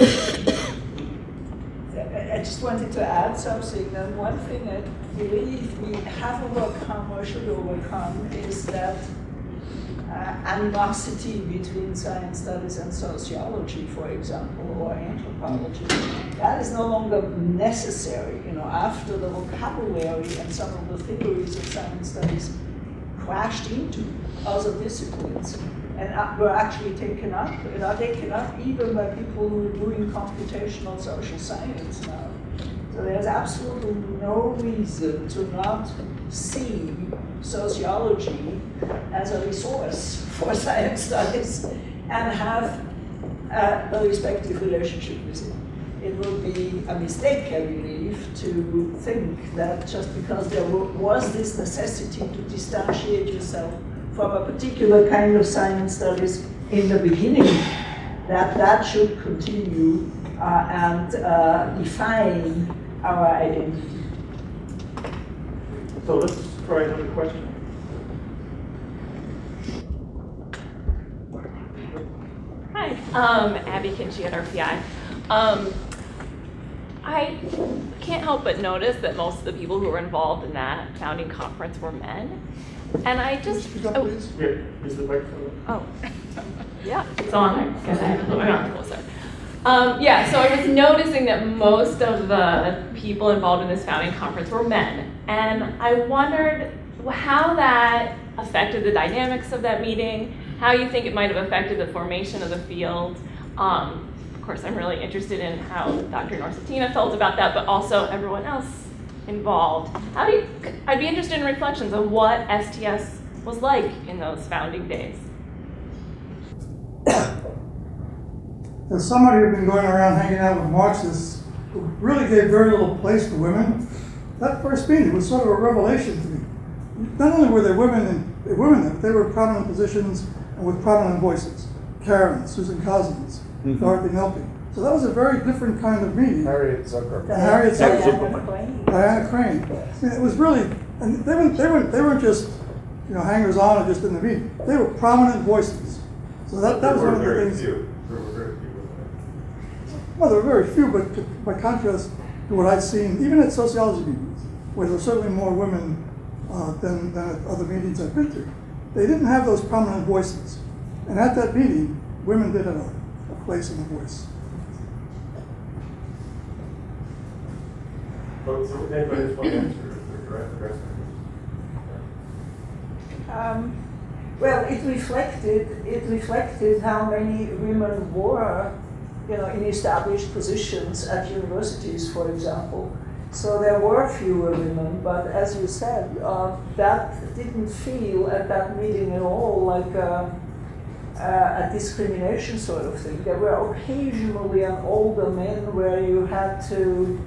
I just wanted to add something. And one thing I believe we have overcome or should overcome is that uh, animosity between science studies and sociology, for example, or anthropology. That is no longer necessary. You know, after the vocabulary and some of the theories of science studies crashed into other disciplines and were actually taken up, and are taken up even by people who are doing computational social science now. So there's absolutely no reason to not see sociology as a resource for science studies and have uh, a respective relationship with it. It would be a mistake, I believe, to think that just because there was this necessity to distantiate yourself from a particular kind of science studies in the beginning, that that should continue uh, and uh, define our identity. So let's try another question. Hi, um, Abby Kinchy at R P I. Um, I can't help but notice that most of the people who were involved in that founding conference were men. And I just, oh, Yeah, is the microphone? oh, yeah, it's on. I guess I haven't put my mouth closer. Um, yeah, so I was noticing that most of the people involved in this founding conference were men. And I wondered how that affected the dynamics of that meeting, how you think it might have affected the formation of the field. Um, of course, I'm really interested in how Doctor Norsetina felt about that, but also everyone else involved. How do you, I'd be interested in reflections on what S T S was like in those founding days. As somebody who's been going around hanging out with Marxists who really gave very little place to women, that first meeting was sort of a revelation to me. Not only were there women in, women there, but they were in prominent positions and with prominent voices. Karen, Susan Cousins, mm-hmm. Dorothy Nelke. So that was a very different kind of meeting. Harriet Zucker. Harriet Zucker. Diana Crane. Diana Crane. I mean, it was really, and they weren't, they weren't, they weren't just, you know, hangers-on or just in the meeting. They were prominent voices. So that, that was one of the things. Few. There were very few. Well, there were very few, but to, by contrast to what I'd seen, even at sociology meetings, where there were certainly more women uh, than, than at other meetings I've been to, they didn't have those prominent voices. And at that meeting, women did have a, a place and a voice. Oh, so anybody just want to answer or address that? Um, well, it reflected it reflected how many women were, you know, in established positions at universities, for example. So there were fewer women, but as you said, uh, that didn't feel at that meeting at all like a, a, a discrimination sort of thing. There were occasionally an older men where you had to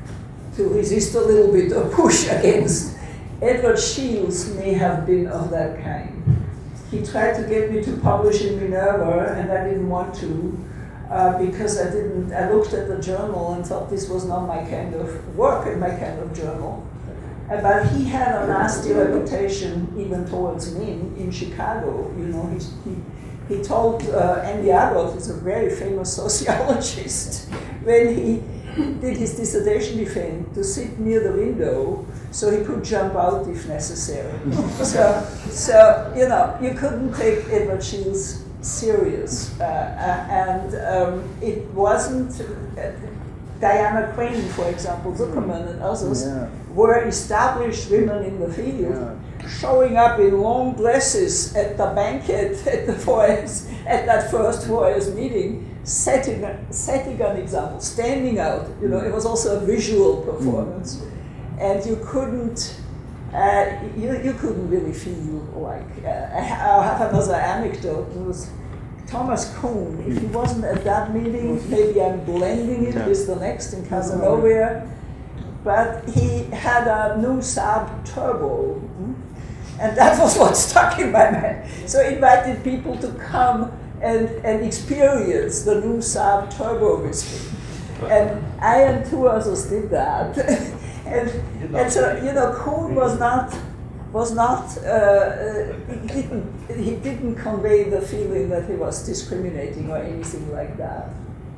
to resist a little bit or push against. Edward Shields may have been of that kind. He tried to get me to publish in Minerva, and I didn't want to. Uh, because I didn't, I looked at the journal and thought this was not my kind of work and my kind of journal. Uh, but he had a nasty reputation even towards me in, in Chicago. You know, he, he, he told uh, Andy Abbott, who's a very famous sociologist, when he did his dissertation defense, to sit near the window so he could jump out if necessary. so, so, you know, you couldn't take Edward Shields serious, uh, uh, and um, it wasn't, uh, Diana Crane, for example, Zuckerman and others, yeah. were established women in the field, yeah. showing up in long dresses at the banquet, at the Foyers, at that first Foyers meeting, setting, setting an example, standing out. You know, it was also a visual performance, mm. and you couldn't, Uh, you, you couldn't really feel like, uh, I'll have another anecdote. It was Thomas Kuhn. If he wasn't at that meeting, maybe I'm blending it with the next in Casanova, but he had a new Saab Turbo, and that was what stuck in my mind. So he invited people to come and, and experience the new Saab Turbo with me. And I and two others did that. And, and so, you know, Kuhn was not, was not, uh, he, didn't, he didn't convey the feeling that he was discriminating or anything like that.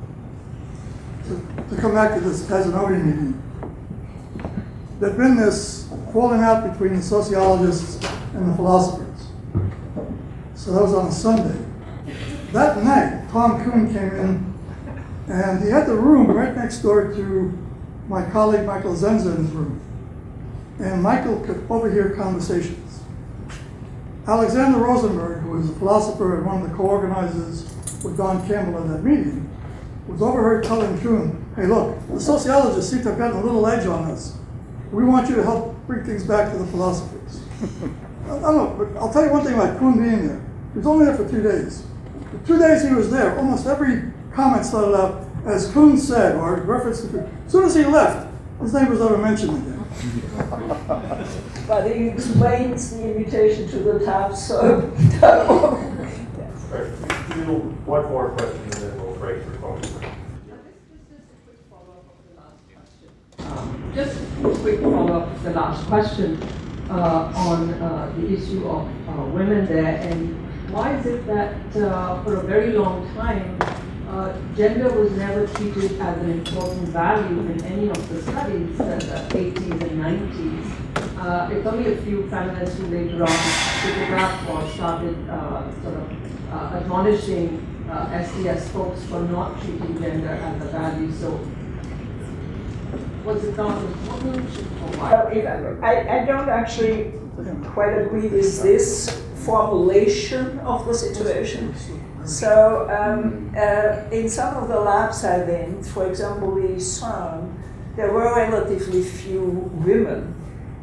To, to come back to this Casanova meeting, there'd been this falling out between the sociologists and the philosophers. So that was on a Sunday. That night, Tom Kuhn came in, and he had the room right next door to my colleague Michael Zenzen's room. And Michael could overhear conversations. Alexander Rosenberg, who was a philosopher and one of the co-organizers with Don Campbell in that meeting, was overheard telling Kuhn, hey look, the sociologists seem to have gotten a little edge on us. We want you to help bring things back to the philosophers. I don't know, but I'll tell you one thing about Kuhn being there. He was only there for two days. The two days he was there, almost every comment started out, as Kuhn said, or reference to Kuhn. As soon as he left, his name was never mentioned again. but he explains the invitation to the tap, so. All right, we do one more question and then we'll break for coffee. Um, Just a quick follow-up to the last question uh, on uh, the issue of uh, women there, and why is it that uh, for a very long time uh, gender was never treated as an important value in any of the studies in the eighties and nineties? Uh, it's only a few feminists who later on took it up or started uh, sort of uh, admonishing uh, S D S folks for not treating gender as a value. So was it not important or why? Well, if I, I don't actually quite agree with this formulation of the situation. So um, uh, in some of the labs I went, for example, the CERN, there were relatively few women.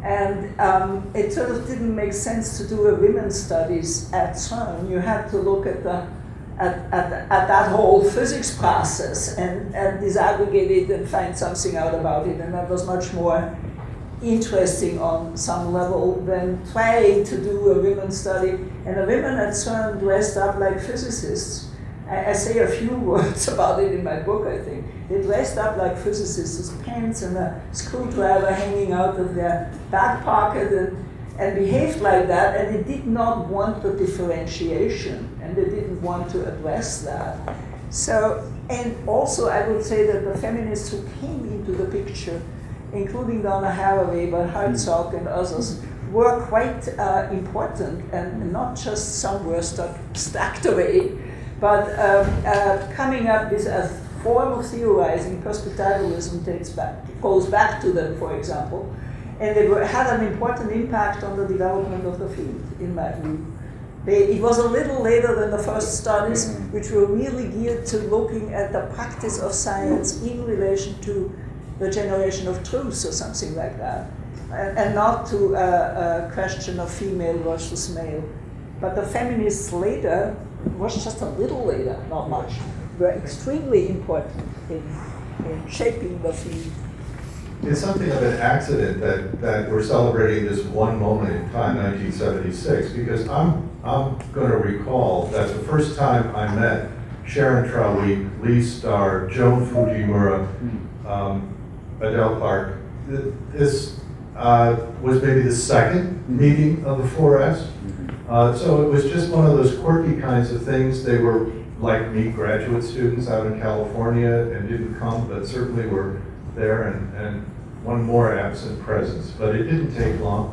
And um, it sort of didn't make sense to do a women's studies at CERN. You had to look at the At, at, at that whole physics process and, and disaggregate it and find something out about it. And that was much more interesting on some level than trying to do a women's study. And the women at CERN dressed up like physicists. I, I say a few words about it in my book, I think. They dressed up like physicists with pens and a screwdriver hanging out of their back pocket and, and behaved like that, and they did not want the differentiation, and they didn't want to address that. So, and also I would say that the feminists who came into the picture, including Donna Haraway, but Hartzog and others, were quite uh, important, and not just some were stuck, stacked away, but um, uh, coming up with a form of theorizing. Perspectivalism takes back, goes back to them, for example. And they were, had an important impact on the development of the field, in my view. They, it was a little later than the first studies, which were really geared to looking at the practice of science in relation to the generation of truth or something like that, and, and not to a, a question of female versus male. But the feminists later, it was just a little later, not much, were extremely important in, in shaping the field. It's something of an accident that, that we're celebrating this one moment in time, nineteen seventy-six, because I'm, I'm going to recall that the first time I met Sharon Traweek, Lee Starr, Joan Fujimura, um, Adele Clark, this uh, was maybe the second meeting of the four S. Uh, so it was just one of those quirky kinds of things. They were, like me, graduate students out in California and didn't come, but certainly were there, and, and one more absent presence, but it didn't take long.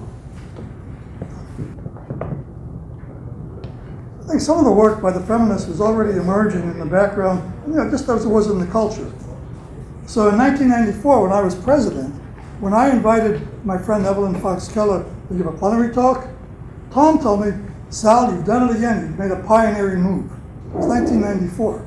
I think some of the work by the feminists was already emerging in the background, you know, just as it was in the culture. So in nineteen ninety-four, when I was president, when I invited my friend Evelyn Fox Keller to give a plenary talk, Tom told me, "Sal, you've done it again. You've made a pioneering move." It was nineteen ninety-four.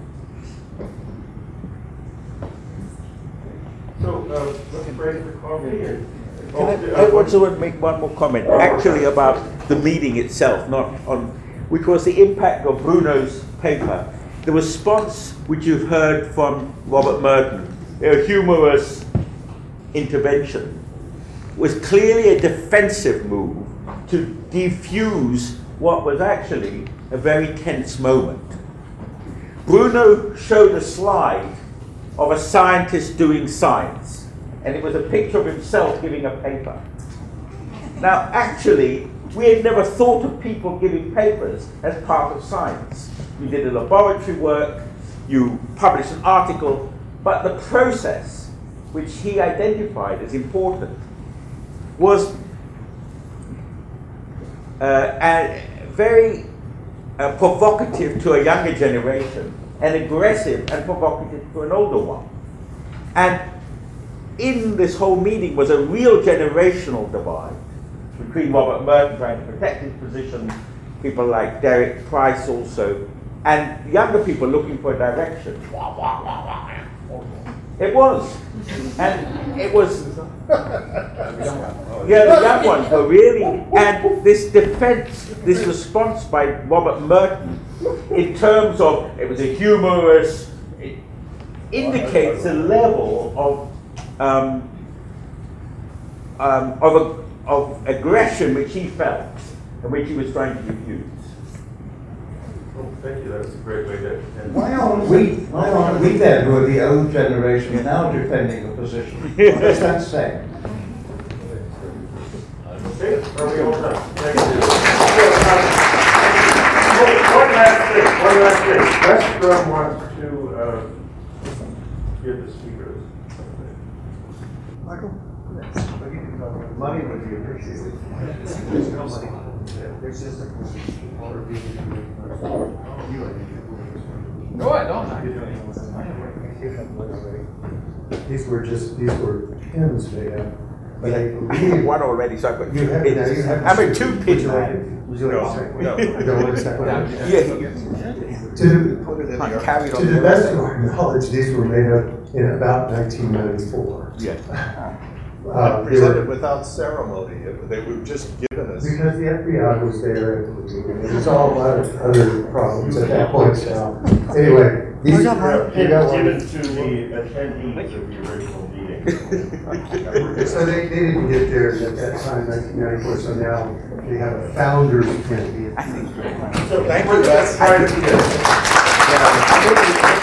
So, uh, let's break for coffee. And, Can I, I want to make one more comment, actually about the meeting itself, not on, which was the impact of Bruno's paper. The response which you've heard from Robert Merton, a humorous intervention, was clearly a defensive move to defuse what was actually a very tense moment. Bruno showed a slide of a scientist doing science, and it was a picture of himself giving a paper. Now, actually, we had never thought of people giving papers as part of science. You did a laboratory work, you published an article, but the process, which he identified as important, was uh, a very uh, provocative to a younger generation, and aggressive and provocative to an older one. And in this whole meeting was a real generational divide between Robert Merton trying to protect his position, people like Derek Price also, and younger people looking for a direction. It was. And it was, yeah, the young ones were really, and this defense, this response by Robert Merton, in terms of, it was a humorous, it indicates a level of, um, um, of, a, of aggression which he felt and which he was trying to diffuse. Well, thank you, that's a great way to end. Why aren't we, why aren't we then, who are the old generation, now defending the position? What does that say? Okay, are we all done? Thank you. One last thing, one last thing. West Drum wants to uh, give the speakers. Michael? Money would be appreciated. There's no money. There's just a. No, I don't. These were just, these were pins made up. But I I have believe. one already, so I've got You two have, now you pins. have. I'm a two Would pin you like, man. would you like a second? No, You don't want a second? Yeah. To, I carried on to the the best other of our knowledge, these were made up in about nineteen ninety-four. Yeah. Uh, they presented were, without ceremony. It- They were just given us. because the F B I was there, and it was all about other problems at that point, so, anyway. These, you got one. Given to the attendees of the original meeting. So they, they didn't get there at that time, nineteen ninety-four, so now they have a founder's pin. So thank you. That's right. Yeah.